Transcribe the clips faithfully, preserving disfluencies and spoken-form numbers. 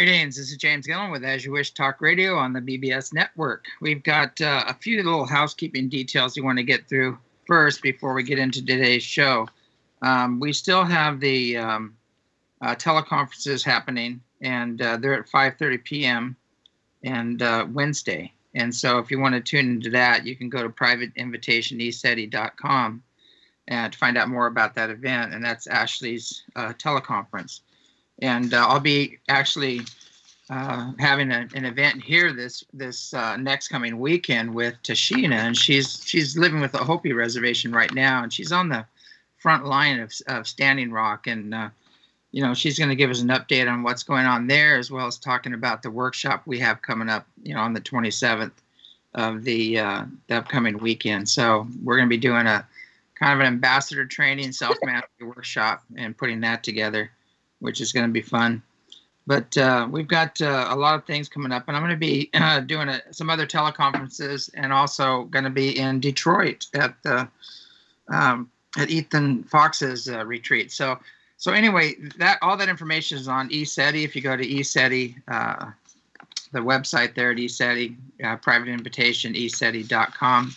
Greetings. This is James Gillen with As You Wish Talk Radio on the B B S Network. We've got uh, a few little housekeeping details you want to get through first before we get into today's show. Um, we still have the um, uh, teleconferences happening, and uh, they're at five thirty p.m. and uh, Wednesday. And so if you want to tune into that, you can go to private invitation e seti dot com and to find out more about that event, and that's Ashley's uh, teleconference. And uh, I'll be actually uh, having a, an event here this this uh, next coming weekend with Tashina, and she's she's living with a Hopi reservation right now, and she's on the front line of, of Standing Rock, and uh, you know she's going to give us an update on what's going on there, as well as talking about the workshop we have coming up, you know, on the twenty-seventh of the, uh, the upcoming weekend. So we're going to be doing a kind of an ambassador training, self-mastery workshop, and putting that together, which is going to be fun. But uh, we've got uh, a lot of things coming up, and I'm going to be uh, doing a, some other teleconferences, and also going to be in Detroit at the um, at Ethan Fox's uh, retreat. So, so anyway, that all that information is on eSeti. If you go to eSeti, uh, the website there at eSeti, uh, private invitation e seti dot com,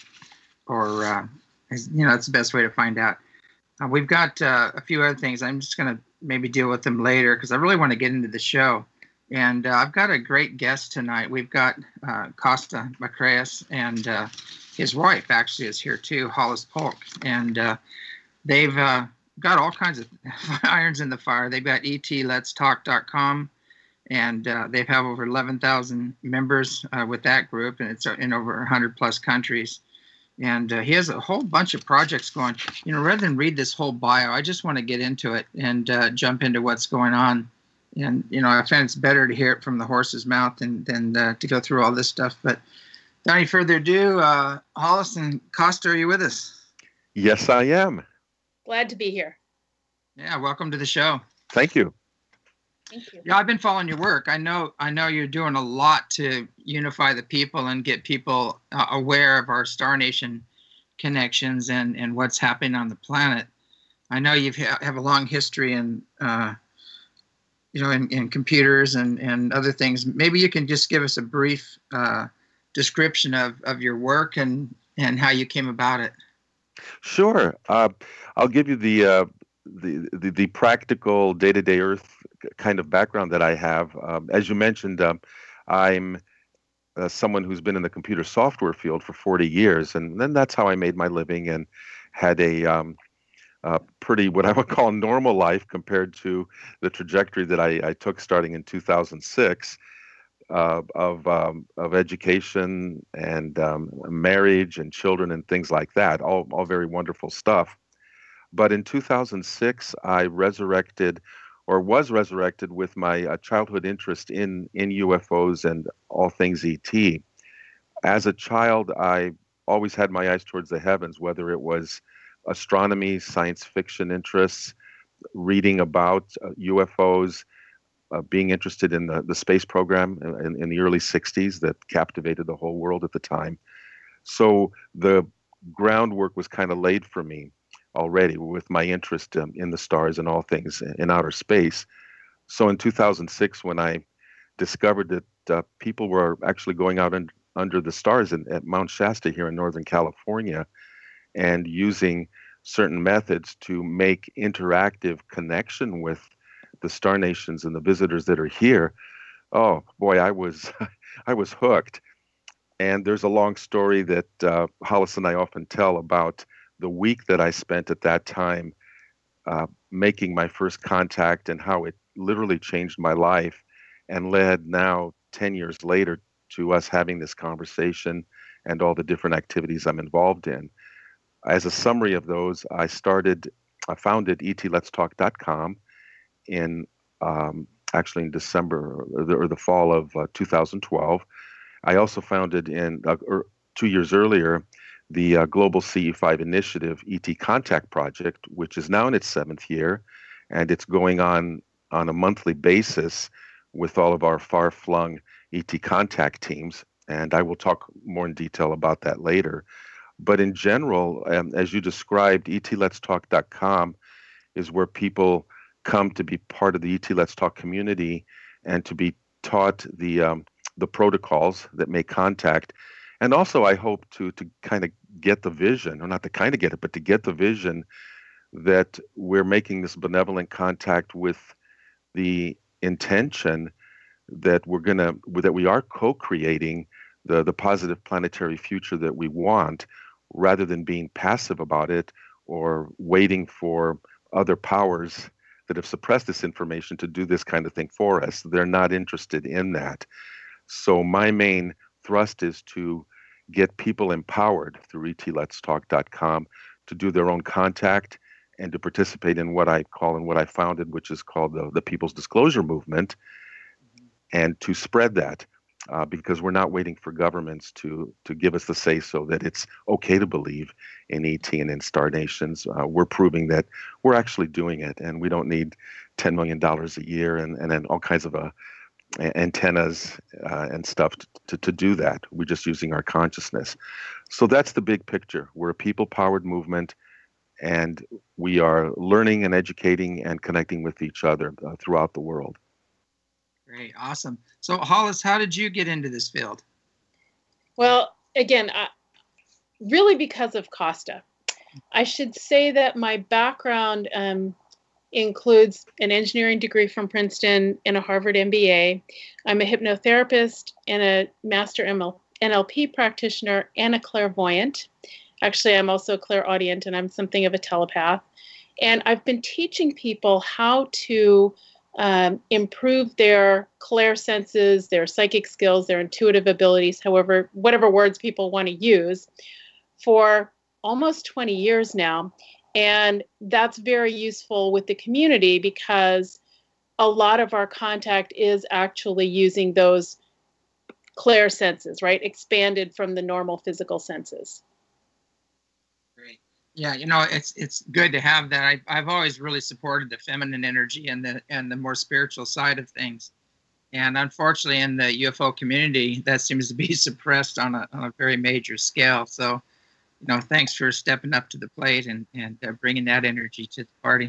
or uh, you know, that's the best way to find out. Uh, we've got uh, a few other things. I'm just going to maybe deal with them later because I really want to get into the show. And uh, I've got a great guest tonight. We've got uh, Costa Macraeus, and uh, his wife actually is here too, Hollis Polk. And uh, they've uh, got all kinds of irons in the fire. They've got e t lets talk dot com, and uh, they have over eleven thousand members uh, with that group, and it's in over one hundred plus countries. And uh, he has a whole bunch of projects going. You know, rather than read this whole bio, I just want to get into it and uh, jump into what's going on. And, you know, I find it's better to hear it from the horse's mouth than, than uh, to go through all this stuff. But without any further ado, uh, Hollis and Costa, are you with us? Yes, I am. Glad to be here. Yeah, welcome to the show. Thank you. Thank you. Yeah, I've been following your work. I know I know you're doing a lot to unify the people and get people uh, aware of our Star Nation connections and, and what's happening on the planet. I know you ha- have a long history in, uh, you know, in, in computers and, and other things. Maybe you can just give us a brief uh, description of, of your work and, and how you came about it. Sure. Uh, I'll give you the, uh, the, the the practical day-to-day Earth kind of background that I have. Um, as you mentioned, um, I'm uh, someone who's been in the computer software field for forty years, and then that's how I made my living and had a, um, a pretty, what I would call, normal life compared to the trajectory that I, I took starting in two thousand six uh, of um, of education and um, marriage and children and things like that. All all very wonderful stuff. But in two thousand six, I resurrected, or was resurrected, with my uh, childhood interest in, in U F Os and all things E T. As a child, I always had my eyes towards the heavens, whether it was astronomy, science fiction interests, reading about uh, U F Os, uh, being interested in the, the space program in, in the early sixties that captivated the whole world at the time. So the groundwork was kind of laid for me already with my interest um, in the stars and all things in outer space. So in two thousand six, when I discovered that uh, people were actually going out in, under the stars in, at Mount Shasta here in Northern California and using certain methods to make interactive connection with the star nations and the visitors that are here, oh boy, I was I was hooked. And there's a long story that uh, Hollis and I often tell about the week that I spent at that time uh, making my first contact and how it literally changed my life and led now ten years later to us having this conversation and all the different activities I'm involved in. As a summary of those, I started, I founded e t lets talk dot com in um, actually in December or the, or the fall of uh, two thousand twelve. I also founded in uh, er, two years earlier the uh, Global C E five Initiative E T Contact Project, which is now in its seventh year, and it's going on on a monthly basis with all of our far-flung E T contact teams, and I will talk more in detail about that later. But in general, um, as you described, e t lets talk dot com is where people come to be part of the E T Let's Talk community and to be taught the um, the protocols that make contact, and also I hope to to kind of get the vision, or not to kind of get it, but to get the vision that we're making this benevolent contact with the intention that we're gonna that we are co-creating the the positive planetary future that we want, rather than being passive about it or waiting for other powers that have suppressed this information to do this kind of thing for us. They're not interested in that. So my main thrust is to get people empowered through E T Lets Talk dot com to do their own contact and to participate in what I call and what I founded, which is called the, the People's Disclosure Movement, and to spread that. Uh, because we're not waiting for governments to to give us the say-so that it's okay to believe in E T and in star nations. Uh, we're proving that we're actually doing it, and we don't need ten million dollars a year and, and then all kinds of uh, antennas uh, and stuff to, to, to do that. We're just using our consciousness. So that's the big picture. We're a people-powered movement, and we are learning and educating and connecting with each other uh, throughout the world. Great, awesome. So Hollis, how did you get into this field? Well, again, I, really because of Costa. I should say that my background um, includes an engineering degree from Princeton and a Harvard M B A. I'm a hypnotherapist and a master M L P practitioner and a clairvoyant. Actually, I'm also a clairaudient, and I'm something of a telepath. And I've been teaching people how to Um, improve their clair senses, their psychic skills, their intuitive abilities, however, whatever words people want to use, for almost twenty years now. And that's very useful with the community because a lot of our contact is actually using those clair senses, right? Expanded from the normal physical senses. Great. Yeah, you know, it's it's good to have that. I, I've always really supported the feminine energy and the and the more spiritual side of things. And unfortunately, in the U F O community, that seems to be suppressed on a on a very major scale. So, you know, thanks for stepping up to the plate and and uh, bringing that energy to the party.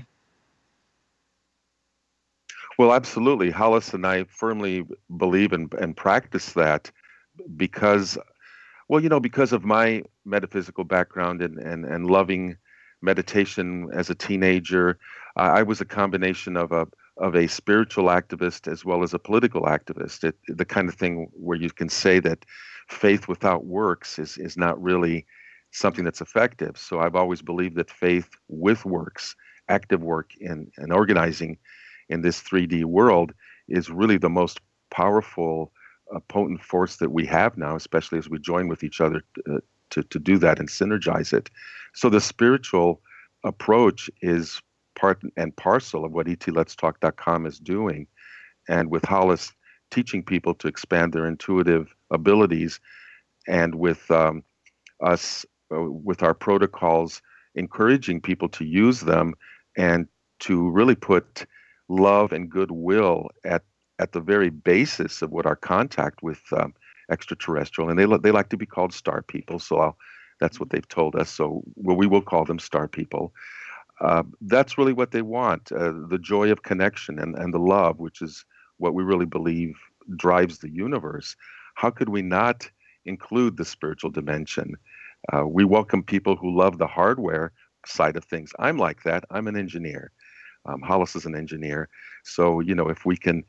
Well, absolutely. Hollis and I firmly believe and and practice that because. Well, you know, because of my metaphysical background and, and, and loving meditation as a teenager, uh, I was a combination of a of a spiritual activist as well as a political activist. It, the kind of thing where you can say that faith without works is is not really something that's effective. So I've always believed that faith with works, active work in, in organizing in this three D world is really the most powerful a potent force that we have now, especially as we join with each other uh, to, to do that and synergize it. So the spiritual approach is part and parcel of what E T Lets Talk dot com is doing. And with Hollis teaching people to expand their intuitive abilities, and with um, us, uh, with our protocols, encouraging people to use them and to really put love and goodwill at at the very basis of what our contact with um, extraterrestrial, and they they like to be called star people, so I'll, that's what they've told us. So well, we will call them star people. Uh, that's really what they want, uh, the joy of connection and, and the love, which is what we really believe drives the universe. How could we not include the spiritual dimension? Uh, we welcome people who love the hardware side of things. I'm like that. I'm an engineer. Um, Hollis is an engineer. So, you know, if we can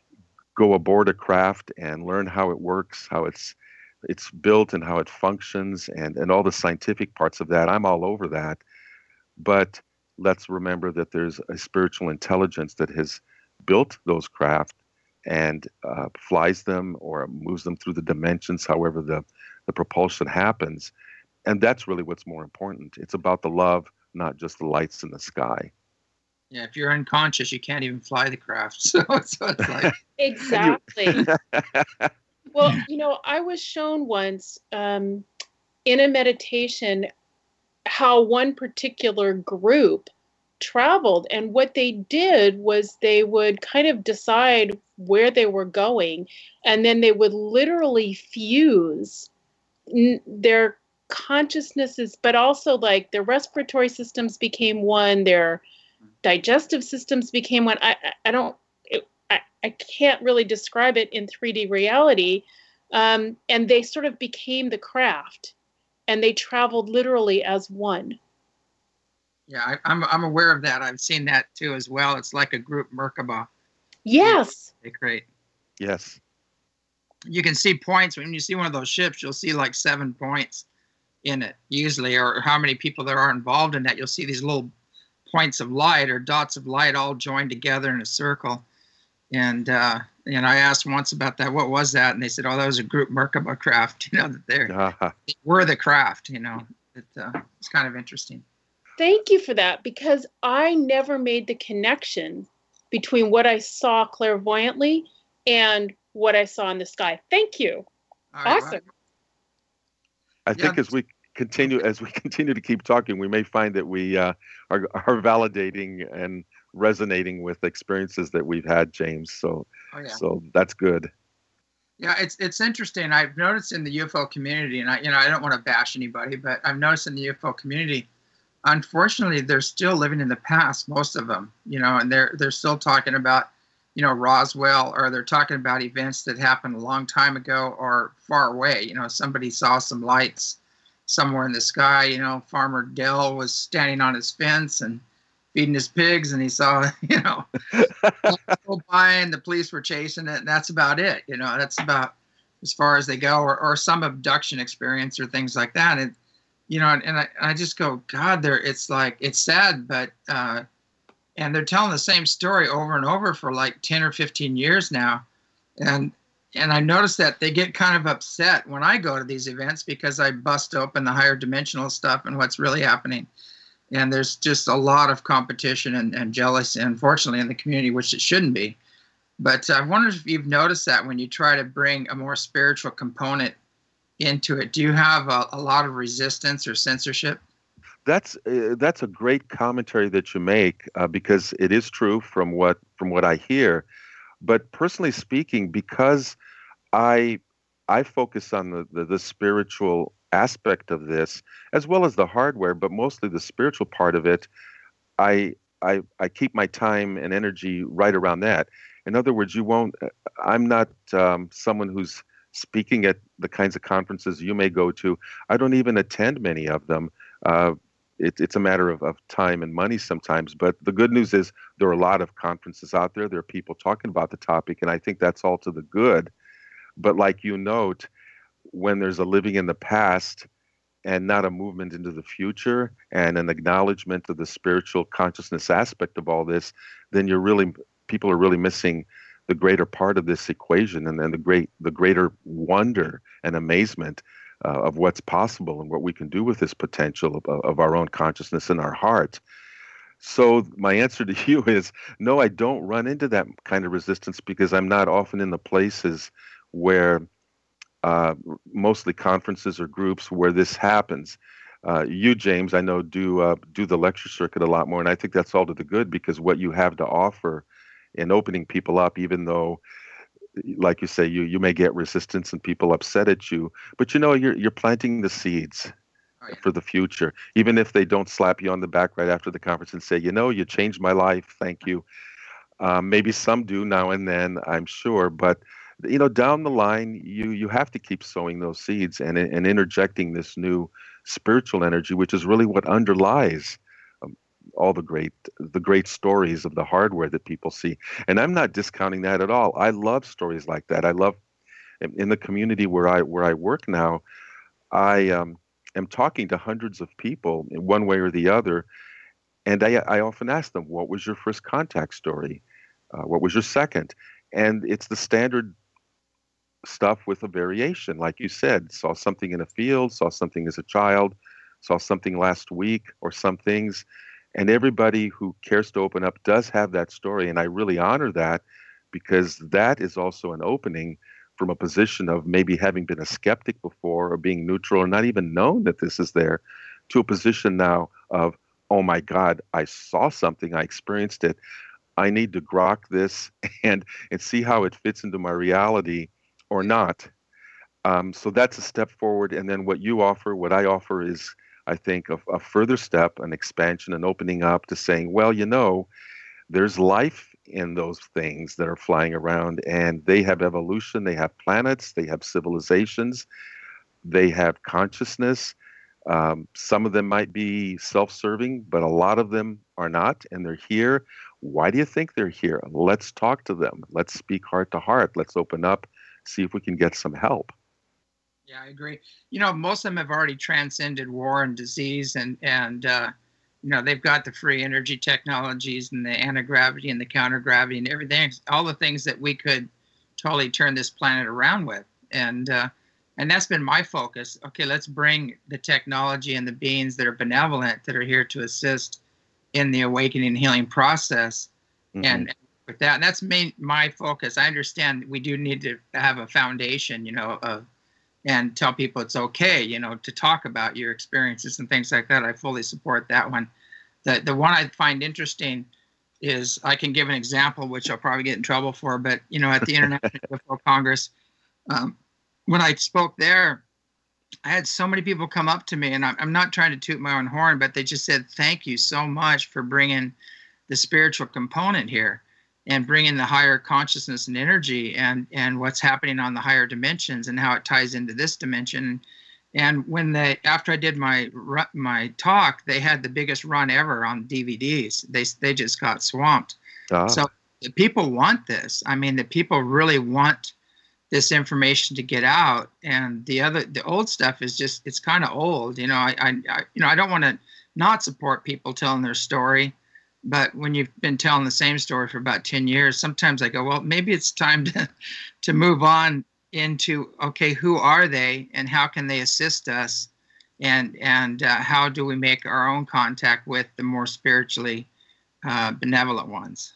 go aboard a craft and learn how it works, how it's it's built and how it functions, and, and all the scientific parts of that, I'm all over that. But let's remember that there's a spiritual intelligence that has built those craft and uh, flies them or moves them through the dimensions, however the, the propulsion happens. And that's really what's more important. It's about the love, not just the lights in the sky. Yeah, if you're unconscious, you can't even fly the craft. So, so it's like exactly. Well, you know, I was shown once um, in a meditation how one particular group traveled, and what they did was they would kind of decide where they were going, and then they would literally fuse n- their consciousnesses, but also like their respiratory systems became one, their digestive systems became one. I, I don't, it, I, I can't really describe it in three D reality. Um, and they sort of became the craft, and they traveled literally as one. Yeah, I, I'm I'm aware of that. I've seen that too as well. It's like a group Merkaba. Yes. They create. Yes. You can see points when you see one of those ships. You'll see like seven points in it usually, or how many people there are involved in that. You'll see these little points of light or dots of light all joined together in a circle. And uh, and I asked once about that. What was that? And they said, "Oh, that was a group Merkaba craft. You know that they're Uh-huh. they were the craft. You know, it, uh, it's kind of interesting." Thank you for that, because I never made the connection between what I saw clairvoyantly and what I saw in the sky. Thank you. All right, Awesome. I think Yeah. as we continue as we continue to keep talking, we may find that we uh, are are validating and resonating with experiences that we've had, James. So Oh yeah. so that's good. Yeah, it's it's interesting. I've noticed in the U F O community, and I you know I don't want to bash anybody, but I've noticed in the U F O community, unfortunately, they're still living in the past, most of them, you know, and they're they're still talking about, you know, Roswell, or they're talking about events that happened a long time ago or far away. You know, somebody saw some lights somewhere in the sky. You know, Farmer Dell was standing on his fence and feeding his pigs, and he saw, you know, go by, and the police were chasing it, and that's about it. You know, that's about as far as they go, or, or some abduction experience or things like that. And you know, and, and I, I just go, God, there. It's like, it's sad, but uh, and they're telling the same story over and over for like ten or fifteen years now, and and I notice that they get kind of upset when I go to these events because I bust open the higher dimensional stuff and what's really happening, and there's just a lot of competition and, and jealousy, unfortunately, in the community, which it shouldn't be. But I wonder if you've noticed that when you try to bring a more spiritual component into it, do you have a, a lot of resistance or censorship? That's uh, that's a great commentary that you make, uh, because it is true from what from what I hear. But personally speaking, because I I focus on the, the the spiritual aspect of this as well as the hardware, but mostly the spiritual part of it, I I I keep my time and energy right around that. In other words, you won't. I'm not um, someone who's speaking at the kinds of conferences you may go to. I don't even attend many of them. Uh, it, it's a matter of, of time and money sometimes. But the good news is there are a lot of conferences out there. There are people talking about the topic, and I think that's all to the good. But like you note, when there's a living in the past and not a movement into the future and an acknowledgement of the spiritual consciousness aspect of all this, then you're really people are really missing the greater part of this equation, and then the great the greater wonder and amazement uh, of what's possible and what we can do with this potential of, of our own consciousness in our heart. So my answer to you is no, I don't run into that kind of resistance because I'm not often in the places where uh, mostly conferences or groups where this happens. Uh, you, James, I know do uh, do the lecture circuit a lot more, and I think that's all to the good because what you have to offer in opening people up, even though, like you say, you you may get resistance and people upset at you, but you know you're you're planting the seeds Oh, yeah. for the future. Even if they don't slap you on the back right after the conference and say, you know, you changed my life, thank you. Um, maybe some do now and then, I'm sure, but you know, down the line, you you have to keep sowing those seeds and and interjecting this new spiritual energy, which is really what underlies um, all the great the great stories of the hardware that people see. And I'm not discounting that at all. I love stories like that. I love in in the community where I where I work now. I um, am talking to hundreds of people in one way or the other, and I I often ask them, "What was your first contact story? Uh, what was your second?" And it's the standard stuff with a variation. Like you said, saw something in a field, saw something as a child, saw something last week, or some things. And everybody who cares to open up does have that story. And I really honor that because that is also an opening from a position of maybe having been a skeptic before or being neutral or not even known that this is there to a position now of, oh my God, I saw something, I experienced it. I need to grok this and and see how it fits into my reality or not. Um, so that's a step forward. And then what you offer, what I offer is, I think, a, a further step, an expansion, an opening up to saying, well, you know, there's life in those things that are flying around, and they have evolution, they have planets, they have civilizations, they have consciousness. Um, some of them might be self-serving, but a lot of them are not, and they're here. Why do you think they're here? Let's talk to them. Let's speak heart to heart. Let's open up, see if we can get some help. Yeah, I agree. You know, most of them have already transcended war and disease, and and uh, you know, they've got the free energy technologies and the anti-gravity and the counter-gravity and everything, all the things that we could totally turn this planet around with. And uh, and that's been my focus. Okay, let's bring the technology and the beings that are benevolent, that are here to assist in the awakening and healing process. Mm-hmm. And with that, and that's main, my focus. I understand we do need to have a foundation, you know, of and tell people it's okay, you know, to talk about your experiences and things like that. I fully support that one. The the one I find interesting is, I can give an example, which I'll probably get in trouble for, but, you know, at the International U F O Congress, um, when I spoke there, I had so many people come up to me, and I'm, I'm not trying to toot my own horn, but they just said, thank you so much for bringing the spiritual component here, and bringing the higher consciousness and energy, and, and what's happening on the higher dimensions and how it ties into this dimension. And when they, after I did my my talk, they had the biggest run ever on D V Ds. They they just got swamped. Ah. So the people want this. I mean, the people really want this information to get out. And the other, the old stuff is just, it's kind of old. You know, I, I, I you know, I don't want to not support people telling their story. But when you've been telling the same story for about ten years, sometimes I go, well, maybe it's time to to move on into, okay, who are they and how can they assist us? And and uh, how do we make our own contact with the more spiritually uh, benevolent ones?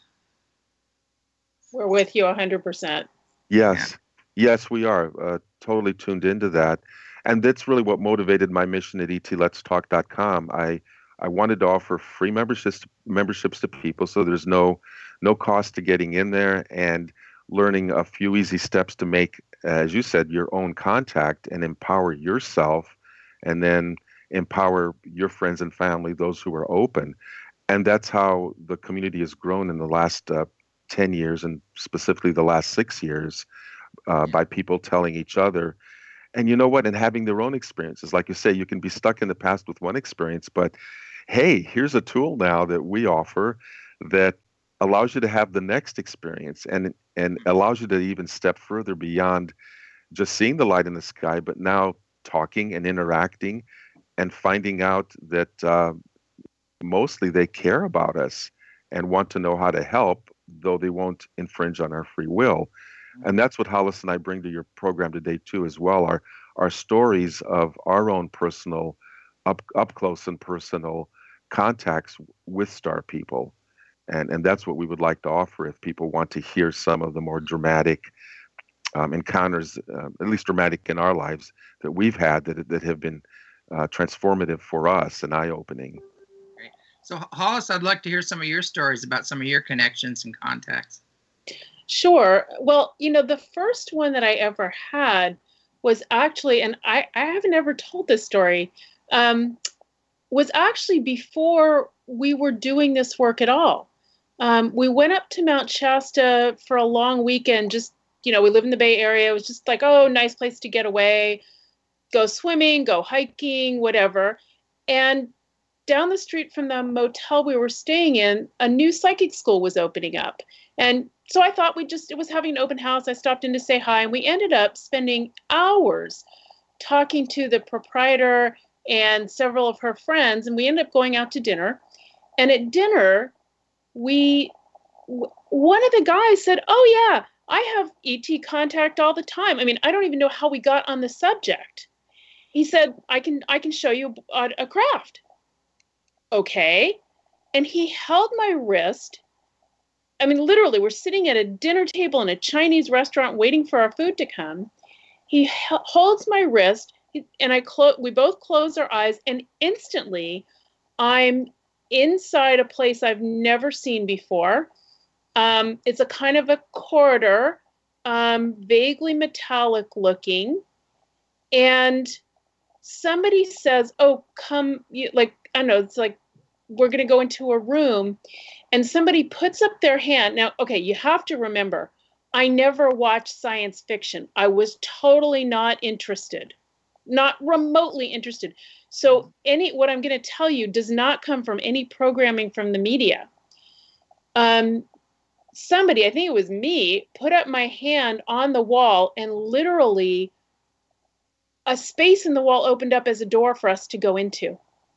We're with you one hundred percent. Yes. Yeah. Yes, we are uh, totally tuned into that. And that's really what motivated my mission at E T Let's Talk dot com. I I wanted to offer free memberships memberships to people, so there's no no cost to getting in there, and learning a few easy steps to make, as you said, your own contact and empower yourself, and then empower your friends and family, those who are open. And that's how the community has grown in the last uh, ten years, and specifically the last six years, uh, by people telling each other. And you know what? And having their own experiences. Like you say, you can be stuck in the past with one experience, but hey, here's a tool now that we offer that allows you to have the next experience, and and allows you to even step further beyond just seeing the light in the sky, but now talking and interacting and finding out that uh, mostly they care about us and want to know how to help, though they won't infringe on our free will. And that's what Hollis and I bring to your program today too, as well. Our our stories of our own personal, up up close and personal contacts with star people, and and that's what we would like to offer if people want to hear some of the more dramatic um, encounters, uh, at least dramatic in our lives, that we've had that that have been uh, transformative for us and eye-opening. Great. So Hollis, I'd like to hear some of your stories about some of your connections and contacts. Sure. Well, you know, the first one that I ever had was actually, and I, I haven't ever told this story, um, was actually before we were doing this work at all. Um, we went up to Mount Shasta for a long weekend. Just, you know, we live in the Bay Area. It was just like, oh, nice place to get away, go swimming, go hiking, whatever. And down the street from the motel we were staying in, a new psychic school was opening up. And so I thought we just, it was having an open house. I stopped in to say hi, and we ended up spending hours talking to the proprietor and several of her friends, and we ended up going out to dinner. And at dinner, we, w- one of the guys said, oh yeah, I have E T contact all the time. I mean, I don't even know how we got on the subject. He said, I can, I can show you a, a craft. Okay. And he held my wrist. I mean, literally, we're sitting at a dinner table in a Chinese restaurant waiting for our food to come. He h- holds my wrist, and I clo- we both close our eyes, and instantly I'm inside a place I've never seen before. Um, it's a kind of a corridor, um, vaguely metallic looking. And somebody says, oh, come, you, like, I don't know, it's like we're going to go into a room and somebody puts up their hand. Now, okay, you have to remember, I never watched science fiction. I was totally not interested, not remotely interested. So any what I'm going to tell you does not come from any programming from the media. Um, somebody, I think it was me, put up my hand on the wall, and literally a space in the wall opened up as a door for us to go into,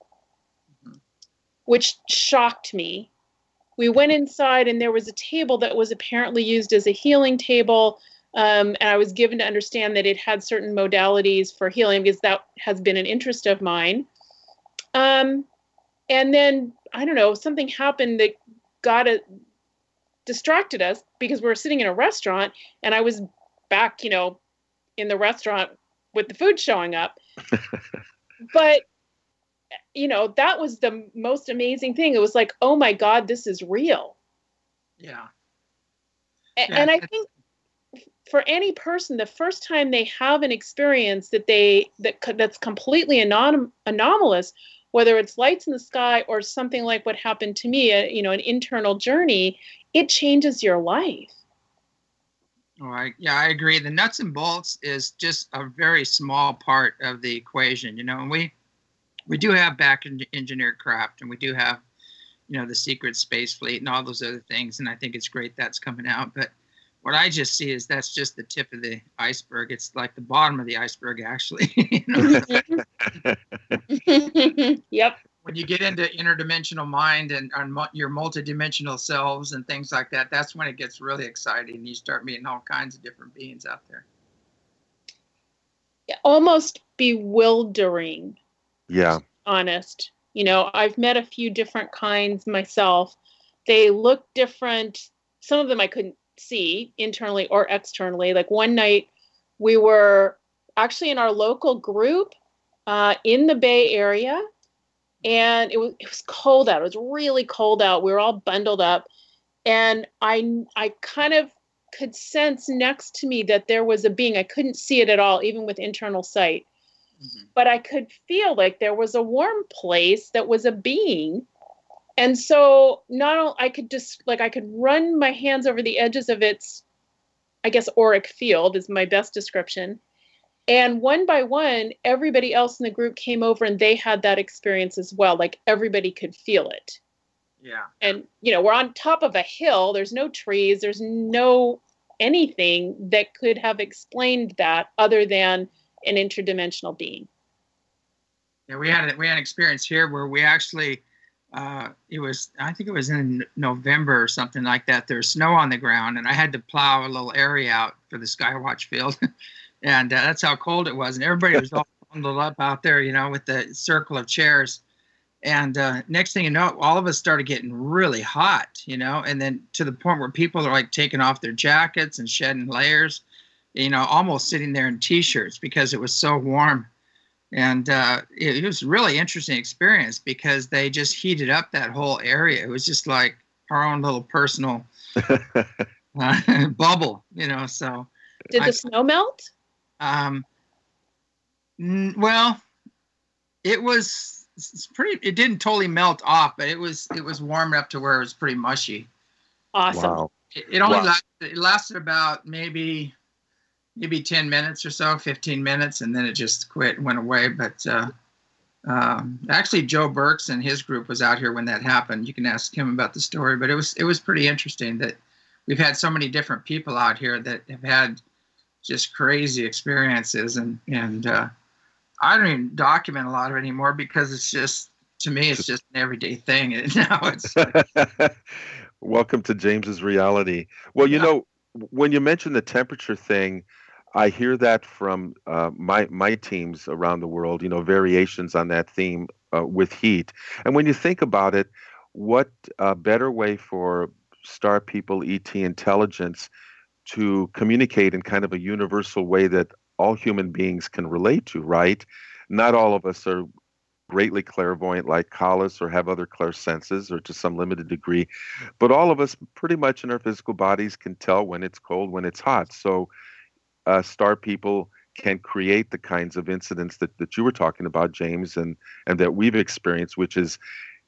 which shocked me. We went inside, and there was a table that was apparently used as a healing table. Um, and I was given to understand that it had certain modalities for healing, because that has been an interest of mine. Um, and then, I don't know, something happened that got it, distracted us, because we were sitting in a restaurant, and I was back, you know, in the restaurant with the food showing up. But you know, that was the most amazing thing. It was like, oh my God, this is real. Yeah. A- Yeah, and I that's- think for any person, the first time they have an experience that they that co- that's completely anom- anomalous, whether it's lights in the sky or something like what happened to me, a, you know, an internal journey, it changes your life. All right. Yeah, I agree. The nuts and bolts is just a very small part of the equation, you know, and we we do have back en- engineered craft, and we do have, you know, the secret space fleet and all those other things. And I think it's great that's coming out. But what I just see is that's just the tip of the iceberg. It's like the bottom of the iceberg, actually. You know? Yep. When you get into interdimensional mind and, and mu- your multidimensional selves and things like that, that's when it gets really exciting. And you start meeting all kinds of different beings out there. Almost bewildering. Yeah. Honest. You know, I've met a few different kinds myself. They look different. Some of them I couldn't see internally or externally. Like one night we were actually in our local group uh, in the Bay Area, and it was it was cold out. It was really cold out. We were all bundled up, and I I kind of could sense next to me that there was a being. I couldn't see it at all, even with internal sight. Mm-hmm. But I could feel like there was a warm place that was a being. And so not only I could just like I could run my hands over the edges of its, I guess, auric field is my best description. And one by one, everybody else in the group came over and they had that experience as well. Like everybody could feel it. Yeah. And, you know, we're on top of a hill. There's no trees. There's no anything that could have explained that other than an interdimensional being. Yeah, we had a, we had an experience here where we actually, uh, it was I think it was in November or something like that. There's snow on the ground, and I had to plow a little area out for the Skywatch field, and uh, that's how cold it was. And everybody was all bundled up out there, you know, with the circle of chairs. And uh, next thing you know, all of us started getting really hot, you know, and then to the point where people are like taking off their jackets and shedding layers, you know, almost sitting there in t-shirts because it was so warm. And uh, it, it was a really interesting experience because they just heated up that whole area. It was just like our own little personal uh, bubble, you know, so. Did the I, snow melt? Um, n- well, it was it's pretty, it didn't totally melt off, but it was, it was warm up to where it was pretty mushy. Awesome. Wow. It, it only Wow. lasted, it lasted about maybe, maybe ten minutes or so, fifteen minutes, and then it just quit and went away. But uh, um, actually, Joe Burks and his group was out here when that happened. You can ask him about the story, but it was, it was pretty interesting that we've had so many different people out here that have had just crazy experiences, and, and uh, I don't even document a lot of it anymore because it's just, to me, it's just an everyday thing. And now it's Welcome to James's reality. Well, you Yeah. know, when you mention the temperature thing, I hear that from uh, my my teams around the world. You know, variations on that theme uh, with heat. And when you think about it, what a better way for star people, E T intelligence, to communicate in kind of a universal way that all human beings can relate to, right? Not all of us are greatly clairvoyant like Collis or have other clairsenses or to some limited degree, but all of us pretty much in our physical bodies can tell when it's cold, when it's hot. So uh, star people can create the kinds of incidents that, that you were talking about, James, and, and that we've experienced, which is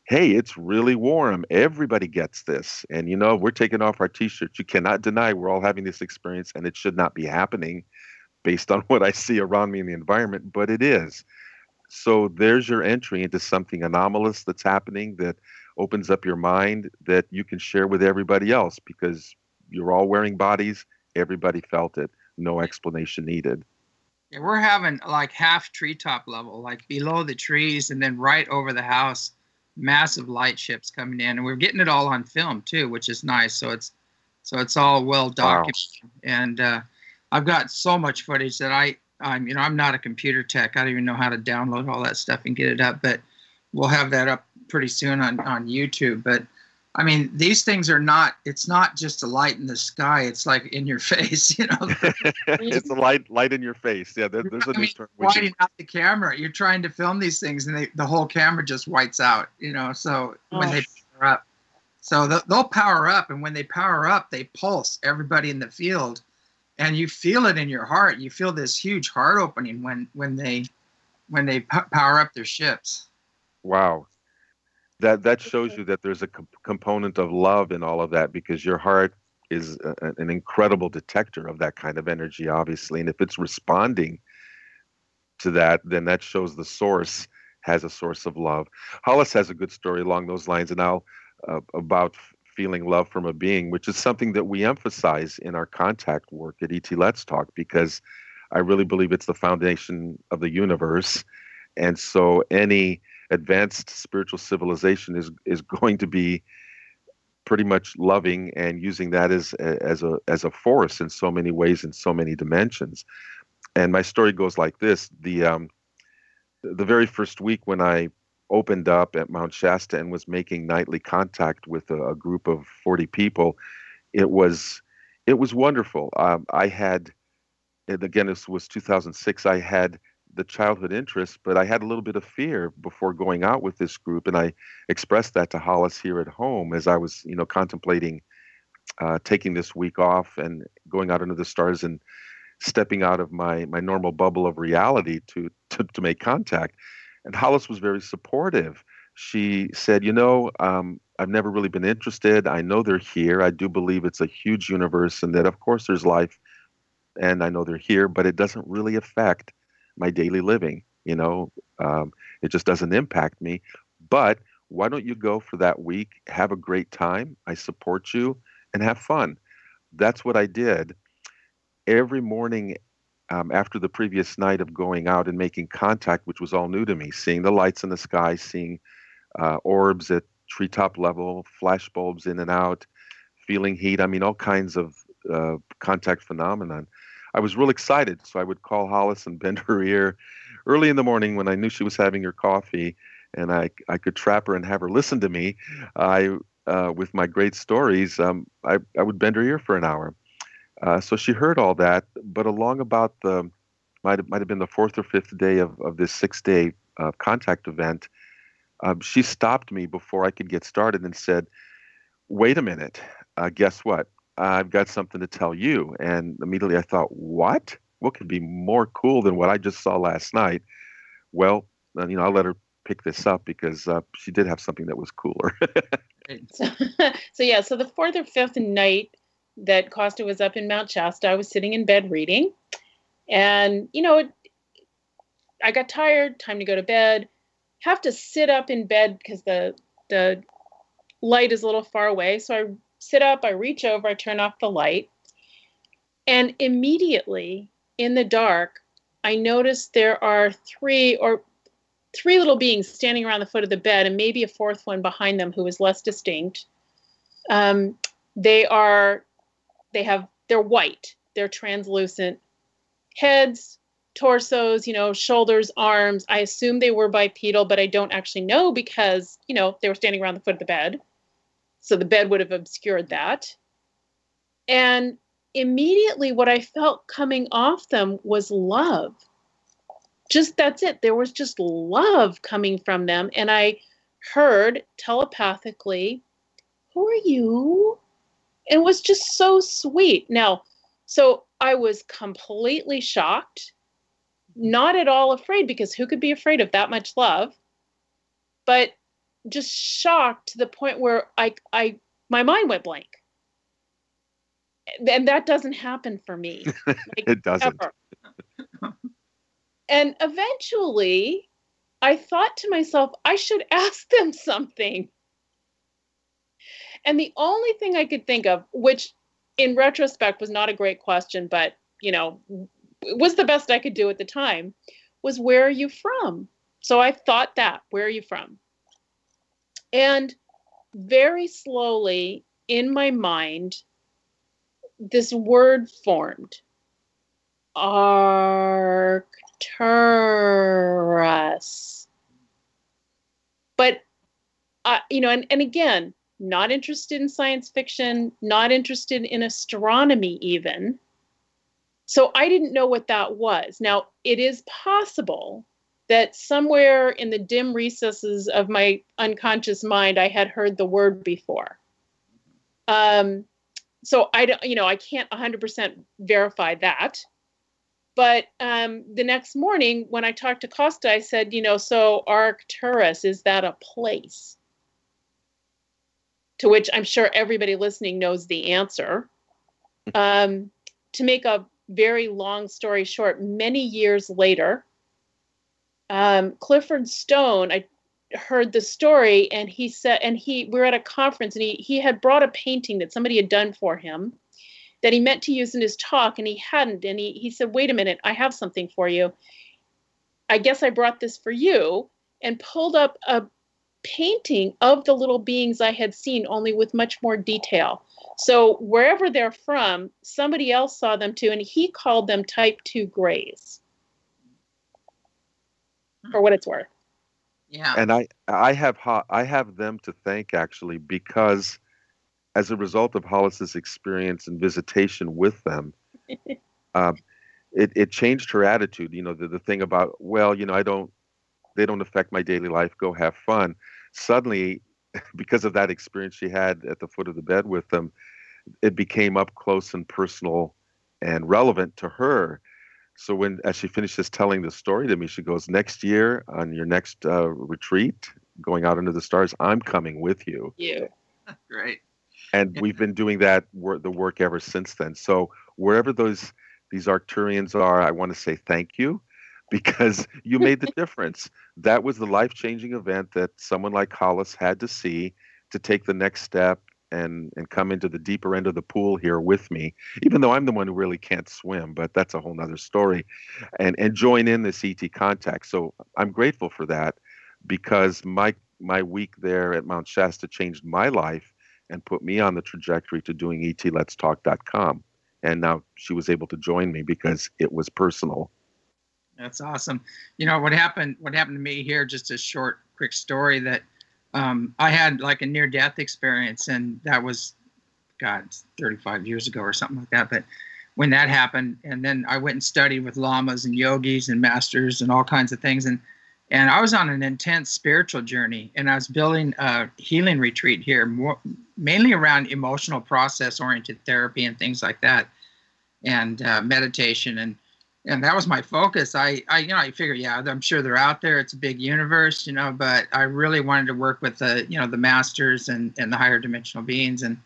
hey, it's really warm. Everybody gets this. And, you know, we're taking off our T-shirts. You cannot deny we're all having this experience, and it should not be happening based on what I see around me in the environment, but it is. So there's your entry into something anomalous that's happening that opens up your mind that you can share with everybody else because you're all wearing bodies. Everybody felt it. No explanation needed. Yeah, we're having like half treetop level, like below the trees, and then right over the house, massive light ships coming in, and we're getting it all on film too, which is nice. So it's so it's all well documented, wow. and uh, I've got so much footage that I, I'm, you know, I'm not a computer tech. I don't even know how to download all that stuff and get it up, but we'll have that up pretty soon on on YouTube. But I mean, these things are not, it's not just a light in the sky. It's like in your face, you know. It's a light light in your face. Yeah, there, there's a I new mean, term. whiting out the camera. You're trying to film these things and they, the whole camera just whites out, you know. So oh. when they power up. So the, they'll power up, and when they power up, they pulse everybody in the field. And you feel it in your heart. You feel this huge heart opening when, when they when they p- power up their ships. Wow. That that shows you that there's a comp- component of love in all of that, because your heart is a, an incredible detector of that kind of energy, obviously. And if it's responding to that, then that shows the source has a source of love. Hollis has a good story along those lines, and now uh, about f- feeling love from a being, which is something that we emphasize in our contact work at E T Let's Talk, because I really believe it's the foundation of the universe. And so any advanced spiritual civilization is is going to be pretty much loving and using that as as a as a force in so many ways, in so many dimensions. And my story goes like this: the um, the very first week when I opened up at Mount Shasta and was making nightly contact with a, a group of forty people, it was it was wonderful. Um, I had, and again, this was two thousand six. I had the childhood interest, but I had a little bit of fear before going out with this group, and I expressed that to Hollis here at home as I was, you know, contemplating uh, taking this week off and going out into the stars and stepping out of my my normal bubble of reality to to, to make contact. And Hollis was very supportive. She said, you know, um, I've never really been interested. I know they're here. I do believe it's a huge universe, and that of course there's life, and I know they're here, but it doesn't really affect my daily living. You know, um, it just doesn't impact me. But why don't you go for that week, have a great time, I support you, and have fun. That's what I did. Every morning um, after the previous night of going out and making contact, which was all new to me, seeing the lights in the sky, seeing uh, orbs at treetop level, flash bulbs in and out, feeling heat, I mean, all kinds of uh, contact phenomenon. I was real excited, so I would call Hollis and bend her ear early in the morning when I knew she was having her coffee, and I I could trap her and have her listen to me. I uh, with my great stories, um, I I would bend her ear for an hour. Uh, so she heard all that, but along about the might have, might have been the fourth or fifth day of of this six day uh, contact event, um, she stopped me before I could get started and said, "Wait a minute, uh, guess what? I've got something to tell you." And immediately I thought, what? What could be more cool than what I just saw last night? Well, uh, you know, I'll let her pick this up because uh, she did have something that was cooler. so, so, yeah, so the fourth or fifth night that Costa was up in Mount Shasta, I was sitting in bed reading. And, you know, it, I got tired, time to go to bed. Have to sit up in bed because the the light is a little far away. So I sit up, I reach over, I turn off the light, and immediately in the dark, I notice there are three or three little beings standing around the foot of the bed, and maybe a fourth one behind them who is less distinct. Um, they are, they have, they're white, they're translucent, heads, torsos, you know, shoulders, arms. I assume they were bipedal, but I don't actually know because, you know, they were standing around the foot of the bed. So the bed would have obscured that. And immediately what I felt coming off them was love. Just that's it. There was just love coming from them. And I heard telepathically, "Who are you?" And it was just so sweet. Now, so I was completely shocked, not at all afraid, because who could be afraid of that much love? But just shocked to the point where I, I, my mind went blank. And that doesn't happen for me. Like, It doesn't. ever. And eventually I thought to myself, I should ask them something. And the only thing I could think of, which in retrospect was not a great question, but, you know, was the best I could do at the time, was, where are you from? So I thought that, where are you from? And very slowly in my mind, this word formed. Arcturus. But, uh, you know, and, and again, not interested in science fiction, not interested in astronomy even. So I didn't know what that was. Now, it is possible that somewhere in the dim recesses of my unconscious mind, I had heard the word before. Um, so I don't, you know, I can't one hundred percent verify that. But um, the next morning when I talked to Costa, I said, you know, so Arcturus, is that a place? To which I'm sure everybody listening knows the answer. Um, to make a very long story short, many years later, um, Clifford Stone, I heard the story, and he said, and he, we were at a conference, and he, he had brought a painting that somebody had done for him that he meant to use in his talk, and he hadn't. And he, he said, wait a minute, I have something for you. I guess I brought this for you, and pulled up a painting of the little beings I had seen, only with much more detail. So wherever they're from, somebody else saw them too, and he called them type two grays, for what it's worth. Yeah. And I, I have, Ho- I have them to thank actually, because as a result of Hollis's experience and visitation with them, uh, it, it changed her attitude. You know, the, the thing about, well, you know, I don't, they don't affect my daily life. Go have fun. Suddenly, because of that experience she had at the foot of the bed with them, it became up close and personal and relevant to her. So when, as she finishes telling the story to me, she goes, next year on your next uh, retreat, going out under the stars, I'm coming with you. You. Great. And Yeah. we've been doing that wor- the work ever since then. So wherever those these Arcturians are, I want to say thank you, because you made the difference. That was the life-changing event that someone like Hollis had to see to take the next step and and come into the deeper end of the pool here with me, even though I'm the one who really can't swim, but that's a whole nother story, and and join in this E T contact. So I'm grateful for that, because my my week there at Mount Shasta changed my life and put me on the trajectory to doing E T Let's Talk dot com. And now she was able to join me because it was personal. That's awesome. You know, what happened, what happened to me here, just a short, quick story that um, I had like a near death experience, and that was, God, thirty-five years ago or something like that. But when that happened, and then I went and studied with lamas and yogis and masters and all kinds of things. And, and I was on an intense spiritual journey, and I was building a healing retreat here, more, mainly around emotional process oriented therapy and things like that, and uh, meditation. And And that was my focus. I, I, you know, I figure, yeah, I'm sure they're out there. It's a big universe, you know, but I really wanted to work with the, you know, the masters and, and the higher dimensional beings. And,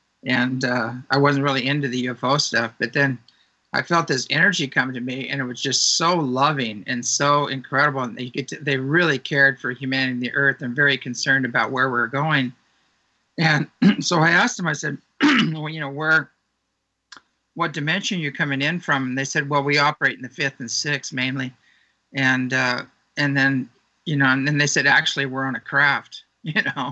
and uh, I wasn't really into the U F O stuff, but then I felt this energy come to me, and it was just so loving and so incredible. And they get to, they really cared for humanity and the earth, and very concerned about where we're going. And so I asked them, I said, well, you know, where, what dimension you're coming in from? And they said, well, we operate in the fifth and sixth mainly. And, uh, and then, you know, and then they said, actually, we're on a craft, you know.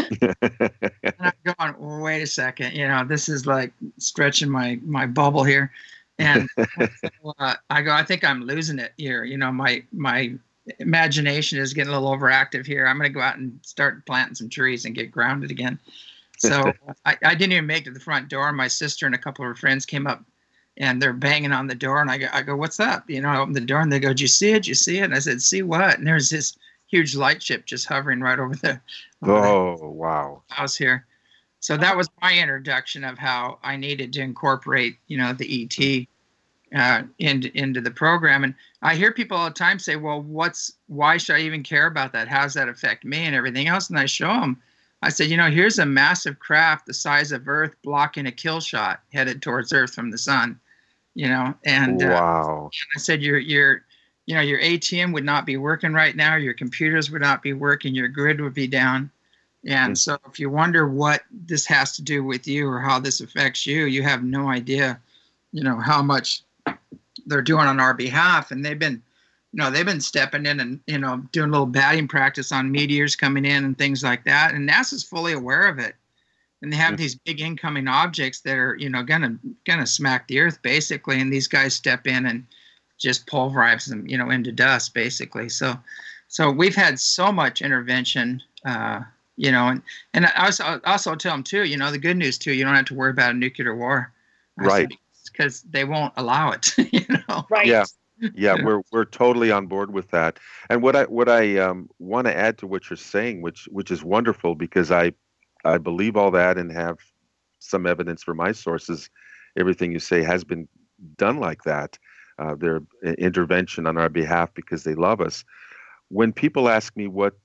And I'm going, well, wait a second, you know, this is like stretching my, my bubble here. And uh, I go, I think I'm losing it here. You know, my, my imagination is getting a little overactive here. I'm going to go out and start planting some trees and get grounded again. So I, I didn't even make it to the front door. My sister and a couple of her friends came up, and they're banging on the door. And I go, I go, what's up? You know, I opened the door, and they go, did you see it? Did you see it? And I said, see what? And there's this huge light ship just hovering right over the, over Oh, the wow. house here. So that was my introduction of how I needed to incorporate, you know, the E T uh, into into the program. And I hear people all the time say, "Well, what's why should I even care about that? How does that affect me and everything else?" And I show them. I said, you know, here's a massive craft the size of Earth blocking a kill shot headed towards Earth from the sun. You know, and uh, Wow. I said, your your you know your A T M would not be working right now. Your computers would not be working. Your grid would be down. And Mm. so if you wonder what this has to do with you or how this affects you, you have no idea, you know, how much they're doing on our behalf. And they've been, you know, they've been stepping in and, you know, doing a little batting practice on meteors coming in and things like that. And NASA's fully aware of it. And they have Yeah. these big incoming objects that are, you know, gonna gonna smack the Earth basically. And these guys step in and just pulverize them, you know, into dust basically. So, so we've had so much intervention. Uh, You know, and, and I also, also tell them, too, you know, the good news, too, you don't have to worry about a nuclear war. Right. Because they won't allow it, you know. Right. Yeah. Yeah, we're we're totally on board with that. And what I what I um, want to add to what you're saying, which which is wonderful, because I I believe all that and have some evidence for my sources. Everything you say has been done like that. Uh, their i- intervention on our behalf because they love us. When people ask me what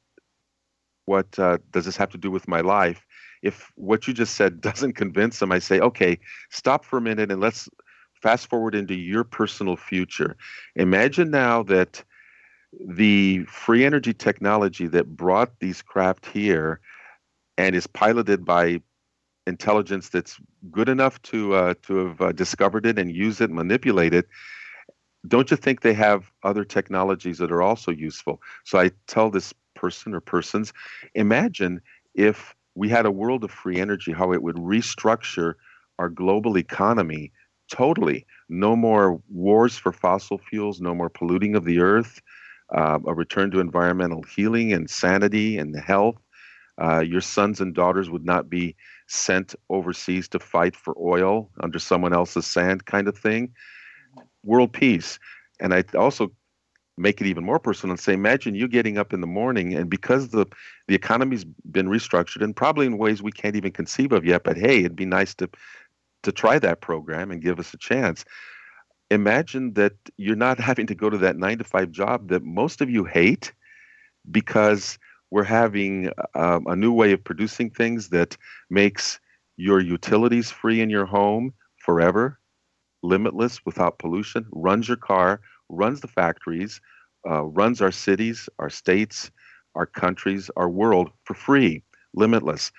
what uh, does this have to do with my life, if what you just said doesn't convince them, I say, okay, stop for a minute and let's fast forward into your personal future. Imagine now that the free energy technology that brought these craft here and is piloted by intelligence that's good enough to uh, to have uh, discovered it and use it, manipulate it. Don't you think they have other technologies that are also useful? So I tell this person or persons, imagine if we had a world of free energy, how it would restructure our global economy totally. No more wars for fossil fuels, no more polluting of the earth, uh, a return to environmental healing and sanity and health. Uh, your sons and daughters would not be sent overseas to fight for oil under someone else's sand, kind of thing. World peace. And I also make it even more personal and say, imagine you getting up in the morning, and because the the economy's been restructured and probably in ways we can't even conceive of yet, but hey, it'd be nice to to try that program and give us a chance. Imagine that you're not having to go to that nine to five job that most of you hate, because we're having um, a new way of producing things that makes your utilities free in your home forever, limitless, without pollution, runs your car, runs the factories, uh, runs our cities, our states, our countries, our world for free, limitless.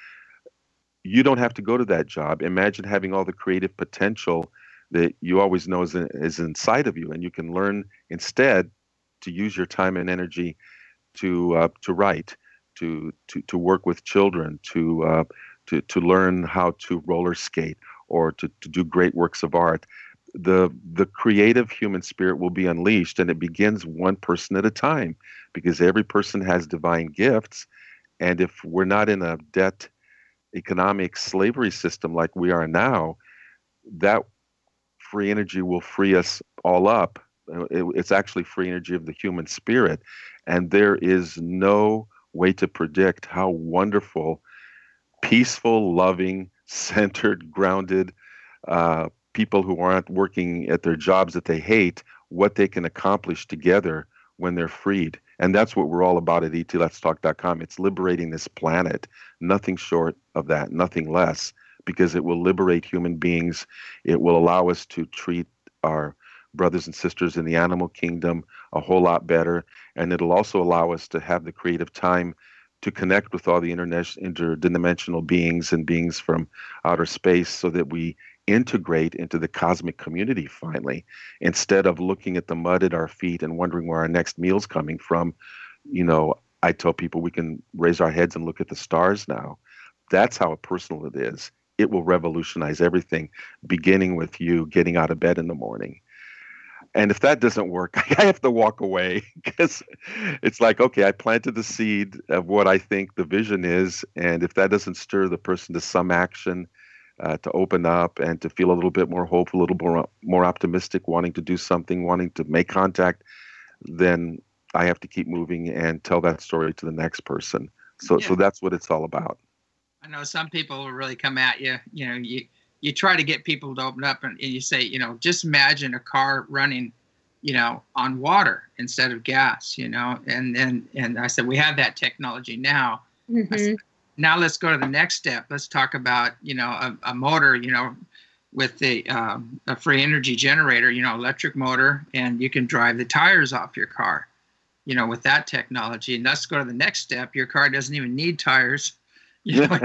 You don't have to go to that job. Imagine having all the creative potential that you always know is, in, is inside of you, and you can learn instead to use your time and energy to uh, to write, to to to work with children, to uh, to to learn how to roller skate, or to, to do great works of art. The the creative human spirit will be unleashed, and it begins one person at a time, because every person has divine gifts. And if we're not in a debt economic slavery system like we are now, that free energy will free us all up. Uh, It, it's actually free energy of the human spirit. And there is no way to predict how wonderful, peaceful, loving, centered, grounded uh, people who aren't working at their jobs that they hate, what they can accomplish together when they're freed. And that's what we're all about at E T Let's Talk dot com. It's liberating this planet, nothing short of that, nothing less, because it will liberate human beings. It will allow us to treat our brothers and sisters in the animal kingdom a whole lot better. And it'll also allow us to have the creative time to connect with all the internet, interdimensional beings and beings from outer space, so that we integrate into the cosmic community finally, instead of looking at the mud at our feet and wondering where our next meal's coming from. You know, I tell people we can raise our heads and look at the stars now. That's how personal it is. It will revolutionize everything, beginning with you getting out of bed in the morning. And if that doesn't work, I have to walk away, because it's like, okay, I planted the seed of what I think the vision is. And if that doesn't stir the person to some action, uh, to open up and to feel a little bit more hopeful, a little more, more optimistic, wanting to do something, wanting to make contact, then I have to keep moving and tell that story to the next person. So, Yeah. so that's what it's all about. I know some people will really come at you. You know, you you try to get people to open up, and, and you say, you know, just imagine a car running, you know, on water instead of gas, you know, and and and I said, we have that technology now. Mm-hmm. I said, now let's go to the next step. Let's talk about, you know, a, a motor, you know, with the um, a free energy generator, you know, electric motor, and you can drive the tires off your car, you know, with that technology. And let's go to the next step. Your car doesn't even need tires, you know.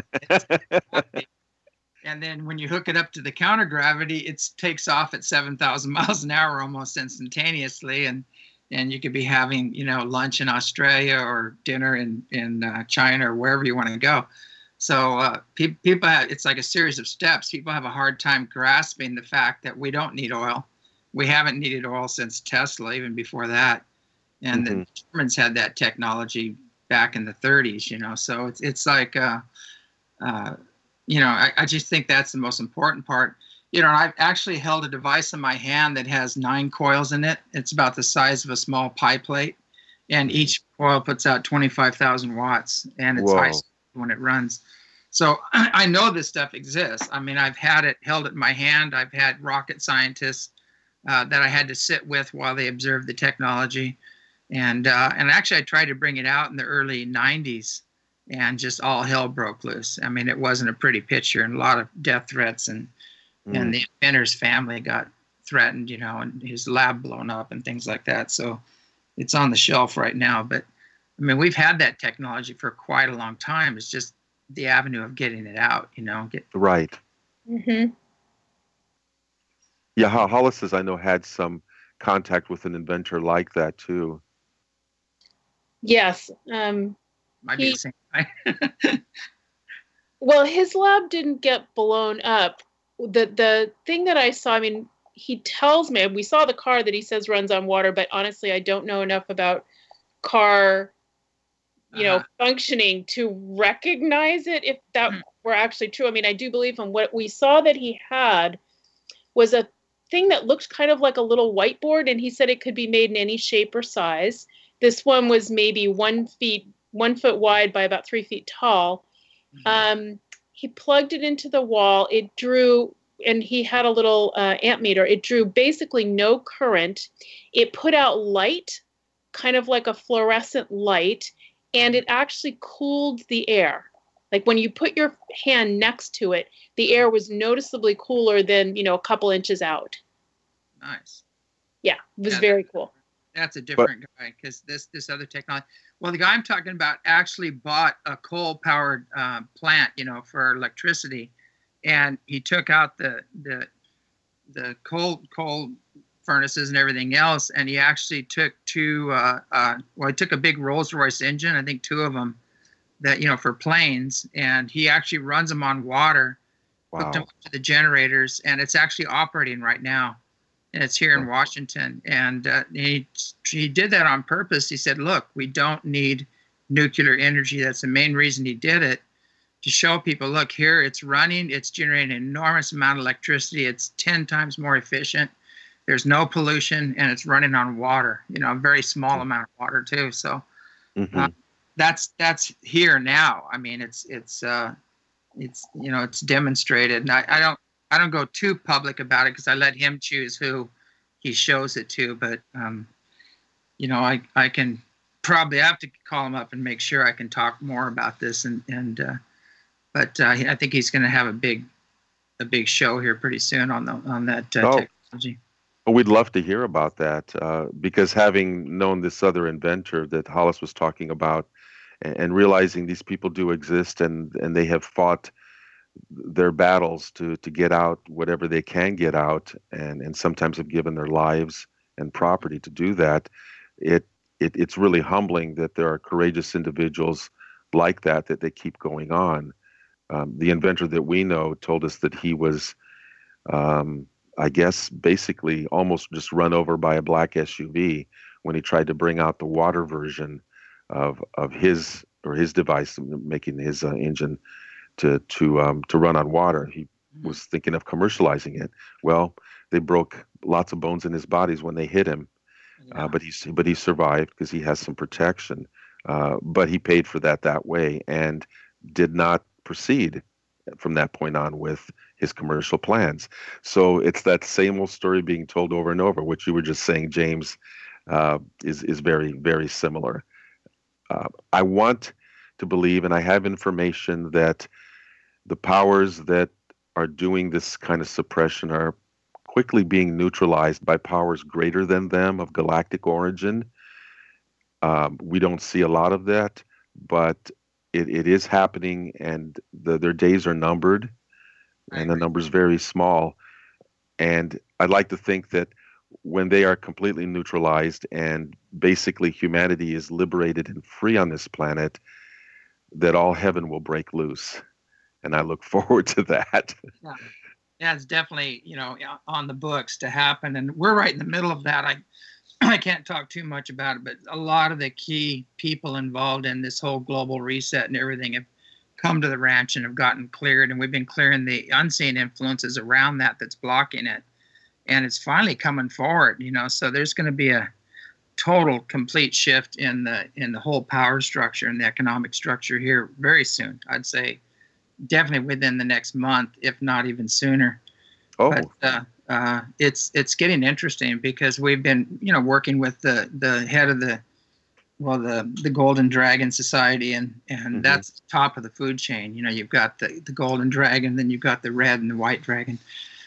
And then when you hook it up to the counter gravity, it takes off at seven thousand miles an hour almost instantaneously, and and you could be having, you know, lunch in Australia or dinner in in uh, China or wherever you want to go. So uh, pe- people, have, it's like a series of steps. People have a hard time grasping the fact that we don't need oil. We haven't needed oil since Tesla, even before that. And mm-hmm. the Germans had that technology back in the thirties, you know. So it's it's like, uh, uh, you know, I, I just think that's the most important part. You know, I've actually held a device in my hand that has nine coils in it. It's about the size of a small pie plate, and each coil puts out twenty-five thousand watts, and it's ice when it runs. So I know this stuff exists. I mean, I've had it held it in my hand. I've had rocket scientists uh, that I had to sit with while they observed the technology. And uh, and actually, I tried to bring it out in the early nineties, and just all hell broke loose. I mean, it wasn't a pretty picture, and a lot of death threats, and mm. and the inventor's family got threatened, you know, and his lab blown up and things like that. So it's on the shelf right now. But I mean, we've had that technology for quite a long time. It's just the avenue of getting it out, you know. Get right. Mm-hmm. Yeah, Hollis says I know had some contact with an inventor like that too. Yes. Um, Might he, be the same. Well, his lab didn't get blown up. The the thing that I saw, I mean, he tells me, we saw the car that he says runs on water, but honestly, I don't know enough about car, you know, uh-huh. functioning to recognize it if that mm-hmm. were actually true. I mean, I do believe him. What we saw that he had was a thing that looked kind of like a little whiteboard, and he said it could be made in any shape or size. This one was maybe one feet, one foot wide by about three feet tall. Mm-hmm. Um, he plugged it into the wall. It drew, and he had a little uh, ammeter. It drew basically no current. It put out light, kind of like a fluorescent light, and it actually cooled the air. Like when you put your hand next to it, the air was noticeably cooler than, you know, a couple inches out. Nice. Yeah, it was yeah, very cool. That's a different but, guy, because this this other technology. Well, the guy I'm talking about actually bought a coal-powered uh, plant, you know, for electricity, and he took out the the the coal coal furnaces and everything else, and he actually took two. Uh, uh, well, he took a big Rolls-Royce engine, I think two of them, that you know for planes, and he actually runs them on water. Wow. Hooked them up to the generators, and it's actually operating right now. And it's here in Washington. And uh, he, he did that on purpose. He said, look, we don't need nuclear energy. That's the main reason he did it, to show people, look, here it's running. It's generating an enormous amount of electricity. It's ten times more efficient. There's no pollution, and it's running on water, you know, a very small amount of water, too. So mm-hmm. uh, that's that's here now. I mean, it's, it's uh, it's you know, it's demonstrated. And I, I don't, I don't go too public about it because I let him choose who he shows it to. But, um, you know, I, I can probably have to call him up and make sure I can talk more about this. And, and uh, but uh, I think he's going to have a big a big show here pretty soon on the on that uh, oh, technology. Well, we'd love to hear about that uh, because having known this other inventor that Hollis was talking about and, and realizing these people do exist and, and they have fought their battles to to get out whatever they can get out, and and sometimes have given their lives and property to do that. It it it's really humbling that there are courageous individuals like that that they keep going on. Um, the inventor that we know told us that he was, um, I guess, basically almost just run over by a black S U V when he tried to bring out the water version of of his or his device, making his uh, engine to to um, to run on water. He was thinking of commercializing it. Well, they broke lots of bones in his bodies when they hit him, yeah. uh, but he but he survived because he has some protection. Uh, but he paid for that that way and did not proceed from that point on with his commercial plans. So it's that same old story being told over and over, which you were just saying, James, uh, is is very, very similar. Uh, I want to believe, and I have information that the powers that are doing this kind of suppression are quickly being neutralized by powers greater than them of galactic origin. Um, we don't see a lot of that, but it, it is happening, and the, their days are numbered, and the number's very small. And I'd like to think that when they are completely neutralized and basically humanity is liberated and free on this planet, that all heaven will break loose. And I look forward to that. Yeah. Yeah, it's definitely, you know, on the books to happen. And we're right in the middle of that. I I can't talk too much about it, but a lot of the key people involved in this whole global reset and everything have come to the ranch and have gotten cleared. And we've been clearing the unseen influences around that that's blocking it. And it's finally coming forward, you know, so there's going to be a total complete shift in the in the whole power structure and the economic structure here very soon. I'd say definitely within the next month, if not even sooner. Oh, but, uh, uh, it's it's getting interesting because we've been, you know, working with the the head of the well the the Golden Dragon Society, and and mm-hmm. that's top of the food chain. You know, you've got the the Golden Dragon, then you've got the red and the white dragon.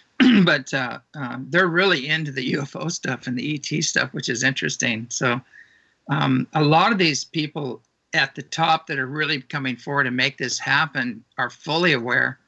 But uh, um, they're really into the U F O stuff and the E T stuff, which is interesting. So um, a lot of these people at the top that are really coming forward to make this happen are fully aware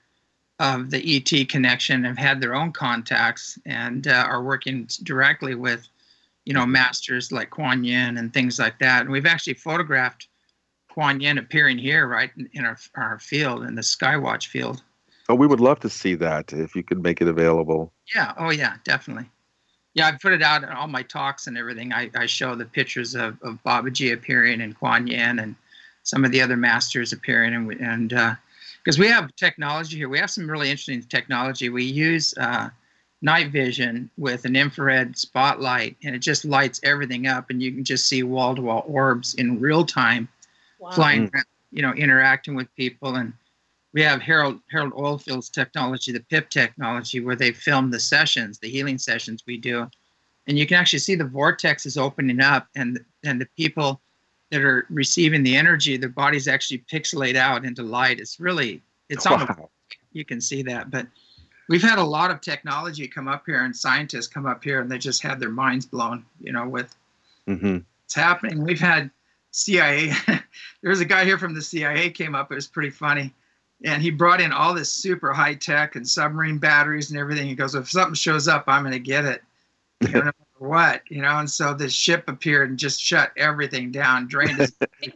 of the E T connection, have had their own contacts, and uh, are working directly with, you know, masters like Kuan Yin and things like that. And we've actually photographed Kuan Yin appearing here, right in, in our, our field, in the Skywatch field. Oh, we would love to see that if you could make it available. Yeah. Oh, yeah, definitely. Yeah, I put it out in all my talks and everything. I, I show the pictures of, of Babaji appearing and Kuan Yin and some of the other masters appearing. And and uh, because we have technology here, we have some really interesting technology. We use uh, night vision with an infrared spotlight, and it just lights everything up, and you can just see wall-to-wall orbs in real time, wow. flying around, you know, interacting with people. And we have Harold Harold Oldfield's technology, the P I P technology, where they film the sessions, the healing sessions we do. And you can actually see the vortexes opening up, and and the people that are receiving the energy, their bodies actually pixelate out into light. It's really, it's wow. almost, you can see that. But we've had a lot of technology come up here, and scientists come up here, and they just had their minds blown, you know, with mm-hmm. what's happening. We've had C I A. There's a guy here from the C I A came up. It was pretty funny. And he brought in all this super high tech and submarine batteries and everything. He goes, if something shows up, I'm going to get it. You know, no matter what, you know. And so this ship appeared and just shut everything down, drained his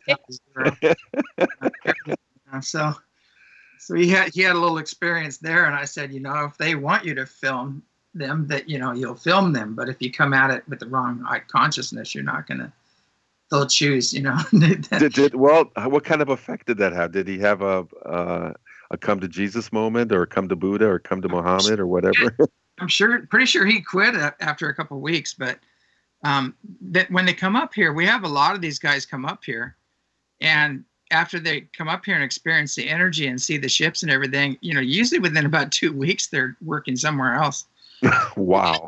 So, so he had he had a little experience there. And I said, you know, if they want you to film them, that, you know, you'll film them. But if you come at it with the wrong consciousness, you're not going to. They'll choose, you know. did, did, well, what kind of effect did that have? Did he have a uh, a come to Jesus moment, or come to Buddha, or come to Muhammad, or whatever? I'm sure, pretty sure he quit after a couple of weeks. But um, that when they come up here, we have a lot of these guys come up here, and after they come up here and experience the energy and see the ships and everything, you know, usually within about two weeks they're working somewhere else. Wow.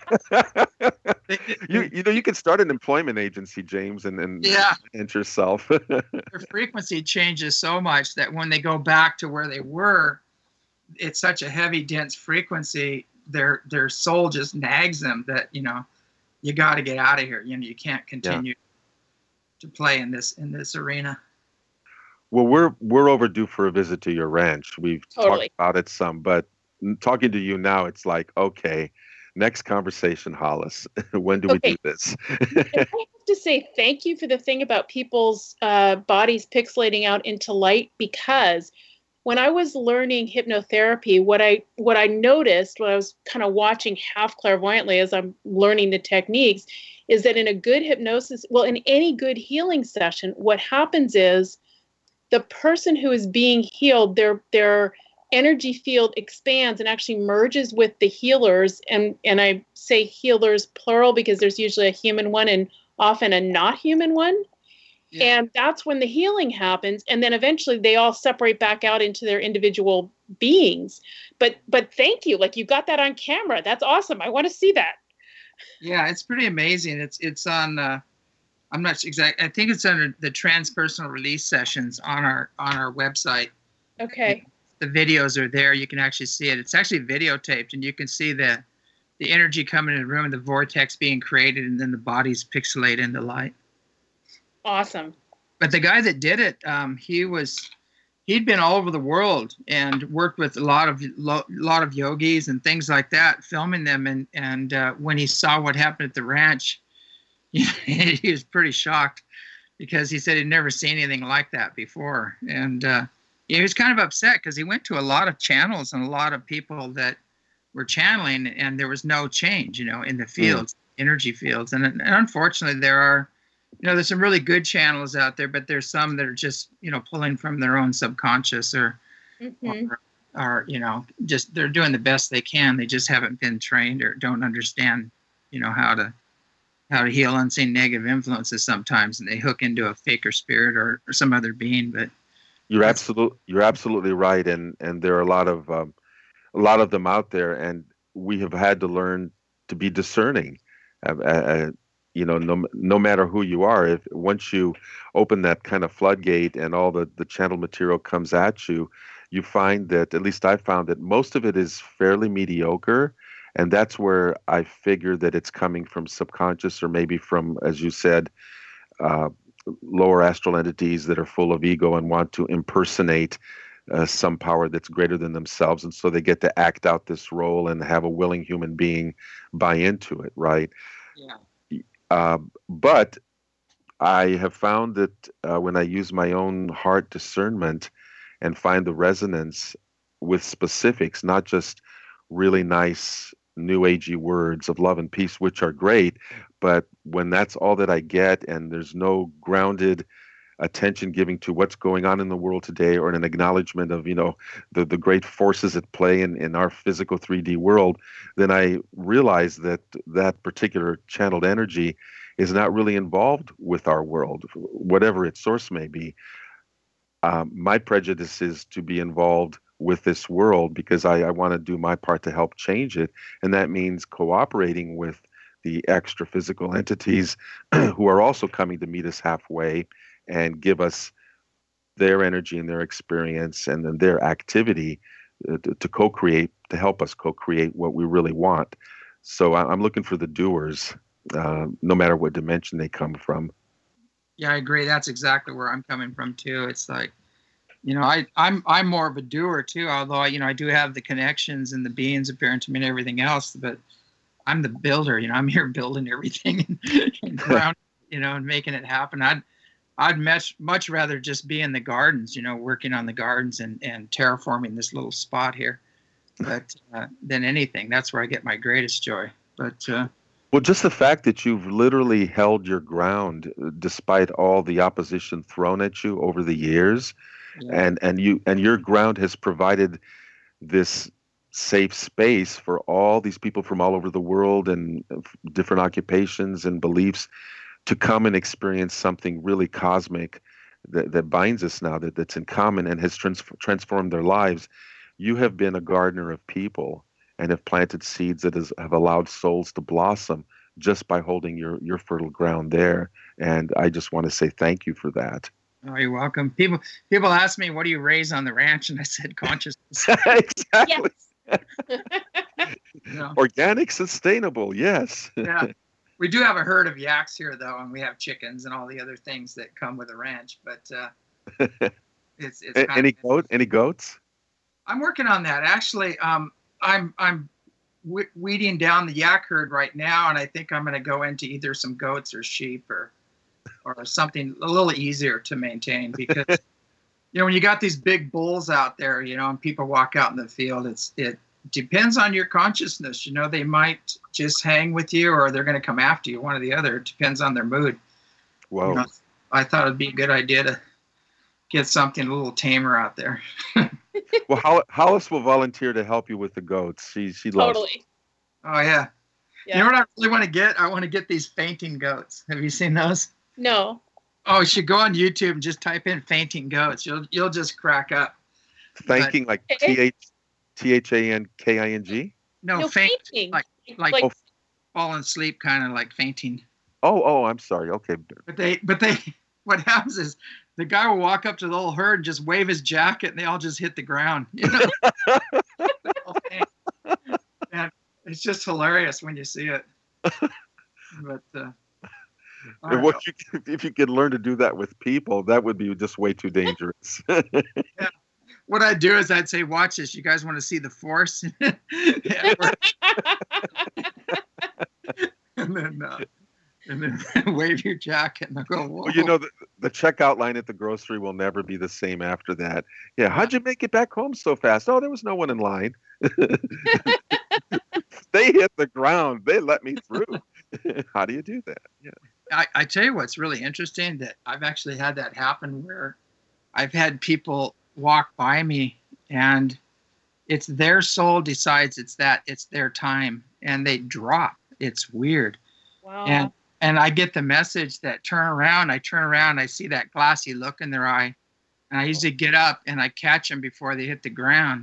you you know, you can start an employment agency, James, and and yeah. and yourself. Their frequency changes so much that when they go back to where they were, it's such a heavy, dense frequency. Their their soul just nags them that, you know, you got to get out of here. You know, you can't continue yeah. to play in this in this arena. Well, we're we're overdue for a visit to your ranch. We've totally. talked about it some, but talking to you now, it's like, okay, next conversation, Hollis. When do okay. we do this? I have to say thank you for the thing about people's uh, bodies pixelating out into light, because when I was learning hypnotherapy, what I what I noticed when I was kind of watching half clairvoyantly as I'm learning the techniques is that in a good hypnosis, well, in any good healing session, what happens is the person who is being healed, their their energy field expands and actually merges with the healers. And, and I say healers plural because there's usually a human one and often a not human one. Yeah. And that's when the healing happens. And then eventually they all separate back out into their individual beings. But but thank you. Like, you got that on camera. That's awesome. I want to see that. Yeah, it's pretty amazing. It's it's on. Uh, I'm not exact. I think it's under the transpersonal release sessions on our on our website. Okay. The videos are there. You can actually see it. It's actually videotaped, and you can see the the energy coming in the room, the vortex being created, and then the bodies pixelate into light. Awesome. But the guy that did it, um, he was, he'd been all over the world and worked with a lot of lo, lot of yogis and things like that, filming them. And and uh, when he saw what happened at the ranch, he, he was pretty shocked, because he said he'd never seen anything like that before. And uh, he was kind of upset, because he went to a lot of channels and a lot of people that were channeling, and there was no change, you know, in the fields, mm. energy fields. And, and unfortunately, there are, you know, there's some really good channels out there, but there's some that are just, you know, pulling from their own subconscious, or, mm-hmm. or, or, you know, just they're doing the best they can. They just haven't been trained or don't understand, you know, how to how to heal unseen negative influences sometimes, and they hook into a faker spirit or, or some other being. But you're absolutely you're absolutely right, and and there are a lot of um, a lot of them out there, and we have had to learn to be discerning. Uh, uh, you know, no no matter who you are, if once you open that kind of floodgate and all the the channel material comes at you, you find that, at least I found, that most of it is fairly mediocre. And that's where I figure that it's coming from subconscious, or maybe from, as you said, uh, lower astral entities that are full of ego and want to impersonate uh, some power that's greater than themselves. And so they get to act out this role and have a willing human being buy into it, right? Yeah. Uh, but I have found that uh, when I use my own heart discernment and find the resonance with specifics, not just really nice new agey words of love and peace, which are great, but when that's all that I get, and there's no grounded attention giving to what's going on in the world today, or an acknowledgement of, you know, the, the great forces at play in, in our physical three D world, then I realize that that particular channeled energy is not really involved with our world, whatever its source may be. Um, my prejudice is to be involved with this world, because I, I want to do my part to help change it. And that means cooperating with the extra physical entities who are also coming to meet us halfway and give us their energy and their experience and then their activity uh, to, to co-create, to help us co-create what we really want. So I, I'm looking for the doers, uh, no matter what dimension they come from. Yeah, I agree. That's exactly where I'm coming from too. It's like, you know, I, I'm I'm more of a doer too, although, you know, I do have the connections and the beings apparent to me and everything else, but I'm the builder. You know, I'm here building everything and, and ground, you know, and making it happen. I'd I'd much much rather just be in the gardens, you know, working on the gardens and, and terraforming this little spot here, but uh, than anything. That's where I get my greatest joy. But uh, well, just the fact that you've literally held your ground despite all the opposition thrown at you over the years. Yeah. And and you and your ground has provided this safe space for all these people from all over the world and different occupations and beliefs to come and experience something really cosmic that, that binds us now, that, that's in common and has trans- transformed their lives. You have been a gardener of people and have planted seeds that has, have allowed souls to blossom just by holding your, your fertile ground there. And I just want to say thank you for that. Oh, you're welcome. People people ask me, what do you raise on the ranch? And I said, consciousness. Exactly. Yes. You know? Organic, sustainable, yes. Yeah. We do have a herd of yaks here, though, and we have chickens and all the other things that come with a ranch. But uh, it's, it's kind any of, goat? Any goats? I'm working on that. Actually, um, I'm I'm we- weeding down the yak herd right now, and I think I'm going to go into either some goats or sheep or or something a little easier to maintain, because you know, when you got these big bulls out there, you know, and people walk out in the field, it's it depends on your consciousness. You know, they might just hang with you, or they're going to come after you, one or the other. It depends on their mood. Wow. You know, I thought it'd be a good idea to get something a little tamer out there. Well, Hol- Hollis will volunteer to help you with the goats. She she loves. Totally. Oh yeah. yeah. You know what I really want to get? I want to get these fainting goats. Have you seen those? No. Oh, you should go on YouTube and just type in fainting goats. You'll you'll just crack up. Thanking like T H T H A N K I N G? No, No, faint, fainting. like like, Like- Oh, falling asleep, kind of like fainting. oh, oh, I'm sorry. Okay. But they, but they, what happens is the guy will walk up to the whole herd and just wave his jacket, and they all just hit the ground. You know, and it's just hilarious when you see it. But uh, all And right. what you, if you could learn to do that with people, that would be just way too dangerous. What I'd do is I'd say, "Watch this. You guys want to see the force?" Yeah, and then, uh, and then wave your jacket, and they'll go, "Whoa." Well, you know, the, the checkout line at the grocery will never be the same after that. Yeah, how'd you make it back home so fast? Oh, there was no one in line. They hit the ground. They let me through. How do you do that? Yeah. I, I tell you what's really interesting, that I've actually had that happen where I've had people walk by me, and it's their soul decides it's that it's their time, and they drop. It's weird. Wow. And and I get the message that turn around. I turn around, I see that glassy look in their eye, and I usually get up and I catch them before they hit the ground.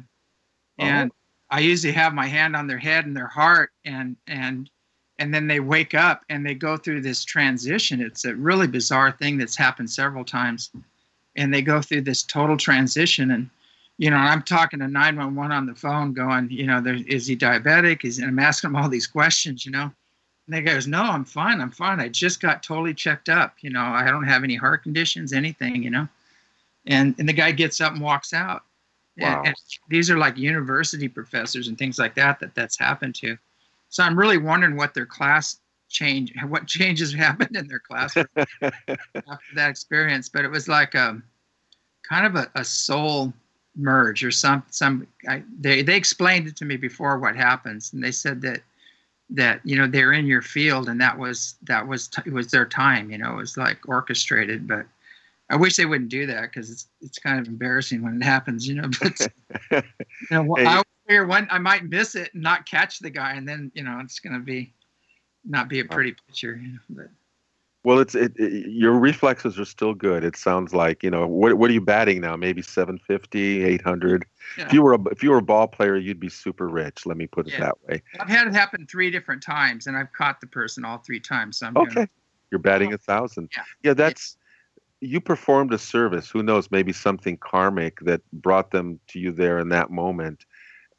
And I usually have my hand on their head and their heart, and and and then they wake up and they go through this transition. It's a really bizarre thing that's happened several times, and they go through this total transition. And you know, I'm talking to nine one one on the phone, going, you know, there, is he diabetic? Is and I'm asking them all these questions, you know. And they goes, no, I'm fine. I'm fine. I just got totally checked up. You know, I don't have any heart conditions, anything, you know. And and the guy gets up and walks out. Wow. And, and these are like university professors and things like that that that's happened to. So I'm really wondering what their class change, what changes happened in their classroom after that experience. But it was like a kind of a, a soul merge or some some. I, they they explained it to me before what happens, and they said that that you know they're in your field, and that was that was t- it was their time. You know, it was like orchestrated, but. I wish they wouldn't do that, because it's it's kind of embarrassing when it happens, you know. But you know, well, Hey. I figure one I might miss it and not catch the guy, and then you know it's going to be not be a pretty picture. You know, but Well, it's it, it. Your reflexes are still good. It sounds like, you know. What what are you batting now? Maybe seven fifty, eight hundred. yeah. If you were a if you were a ball player, you'd be super rich. Let me put it Yeah. that way. I've had it happen three different times, and I've caught the person all three times. So I'm doing- Okay, you're batting a thousand. Yeah. Yeah, that's. You performed a service. Who knows? Maybe something karmic that brought them to you there in that moment,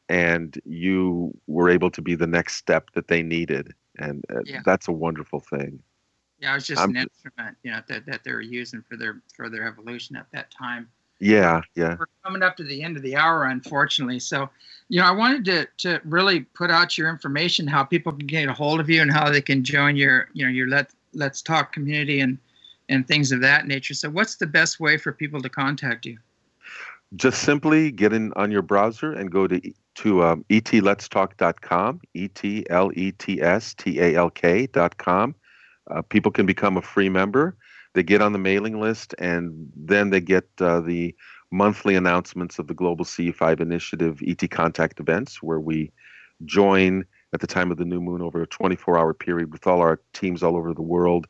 and you were able to be the next step that they needed, and uh, Yeah. that's a wonderful thing. yeah, it was just I'm an just- instrument, you know, that that they were using for their for their evolution at that time. Yeah, yeah. We're coming up to the end of the hour, unfortunately. So, you know, I wanted to to really put out your information, how people can get a hold of you, and how they can join your, you know, your Let Let's Talk community and and things of that nature. So, what's the best way for people to contact you? Just simply get in on your browser and go to to um, e t lets talk dot com, E T L E T S T A L K dot com. Uh, people can become a free member. They get on the mailing list, and then they get uh, the monthly announcements of the Global C E five Initiative E T Contact events, where we join at the time of the new moon over a twenty-four hour period with all our teams all over the world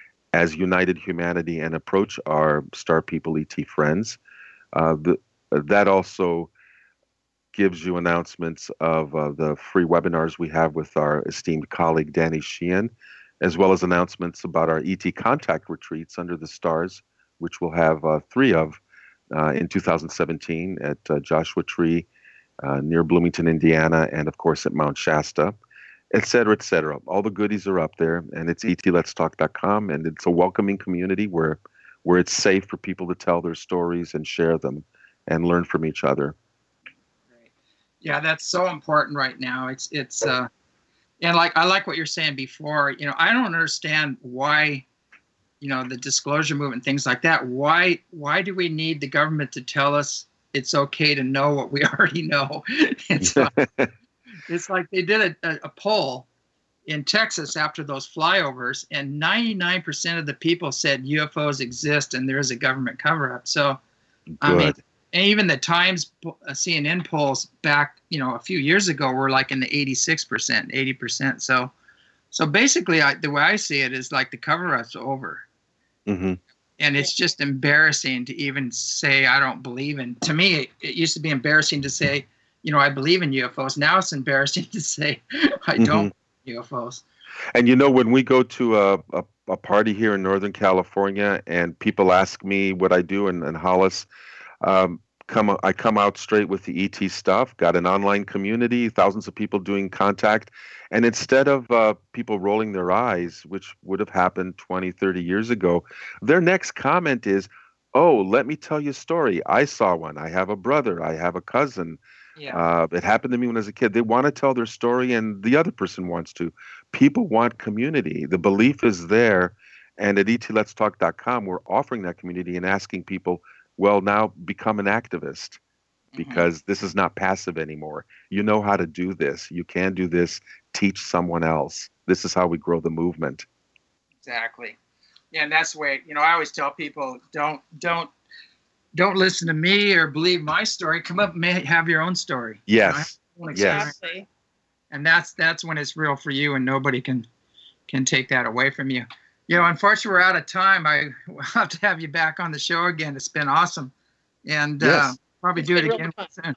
as United Humanity and approach our Star People E T friends. Uh, the, that also gives you announcements of uh, the free webinars we have with our esteemed colleague Danny Sheehan, as well as announcements about our E T Contact retreats under the stars, which we'll have uh, three of uh, in two thousand seventeen at uh, Joshua Tree uh, near Bloomington, Indiana, and of course at Mount Shasta, et cetera, et cetera. All the goodies are up there, and it's e t lets talk dot com, and it's a welcoming community where where it's safe for people to tell their stories and share them and learn from each other. Yeah, that's so important right now. It's it's uh, and like I like what you're saying before. You know, I don't understand why, you know, the disclosure movement, things like that. Why why do we need the government to tell us it's okay to know what we already know? It's like, it's like they did a, a, a poll in Texas after those flyovers, and ninety-nine percent of the people said U F Os exist and there is a government cover-up. So, I mean, Good. and even the Times uh, C N N polls back, you know, a few years ago were like in the eighty-six percent, eighty percent. So, so basically, I, the way I see it is like the cover-up's over. hmm And it's just embarrassing to even say, I don't believe in, to me, it, it used to be embarrassing to say, you know, I believe in U F Os. Now it's embarrassing to say, I don't Mhm. believe in U F Os. And you know, when we go to a, a, a party here in Northern California and people ask me what I do in, in Hollis, um, come I come out straight with the E T stuff, got an online community, thousands of people doing contact. And instead of uh, people rolling their eyes, which would have happened twenty, thirty years ago, their next comment is, oh, let me tell you a story. I saw one. I have a brother. I have a cousin. Yeah. Uh, it happened to me when I was a kid. They want to tell their story, and the other person wants to. People want community. The belief is there. And at E T Let's Talk dot com, we're offering that community and asking people, well, now become an activist, because mm-hmm. this is not passive anymore. You know how to do this. You can do this. Teach someone else. This is how we grow the movement. Exactly. Yeah, and that's the way, you know, I always tell people, don't, don't, don't listen to me or believe my story. Come up and have your own story. Yes. You know, yes. Exactly. And that's that's when it's real for you, and nobody can can take that away from you. You know, unfortunately, we're out of time. I will have to have you back on the show again. It's been awesome, and yes. uh, probably It's do it been again really soon.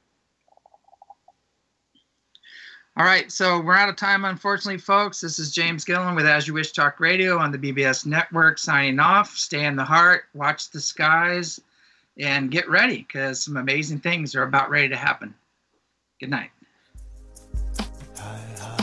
All right, so we're out of time, unfortunately, folks. This is James Gillen with As You Wish Talk Radio on the B B S Network, signing off. Stay in the heart, watch the skies, and get ready, because some amazing things are about ready to happen. Good night. Hi, hi.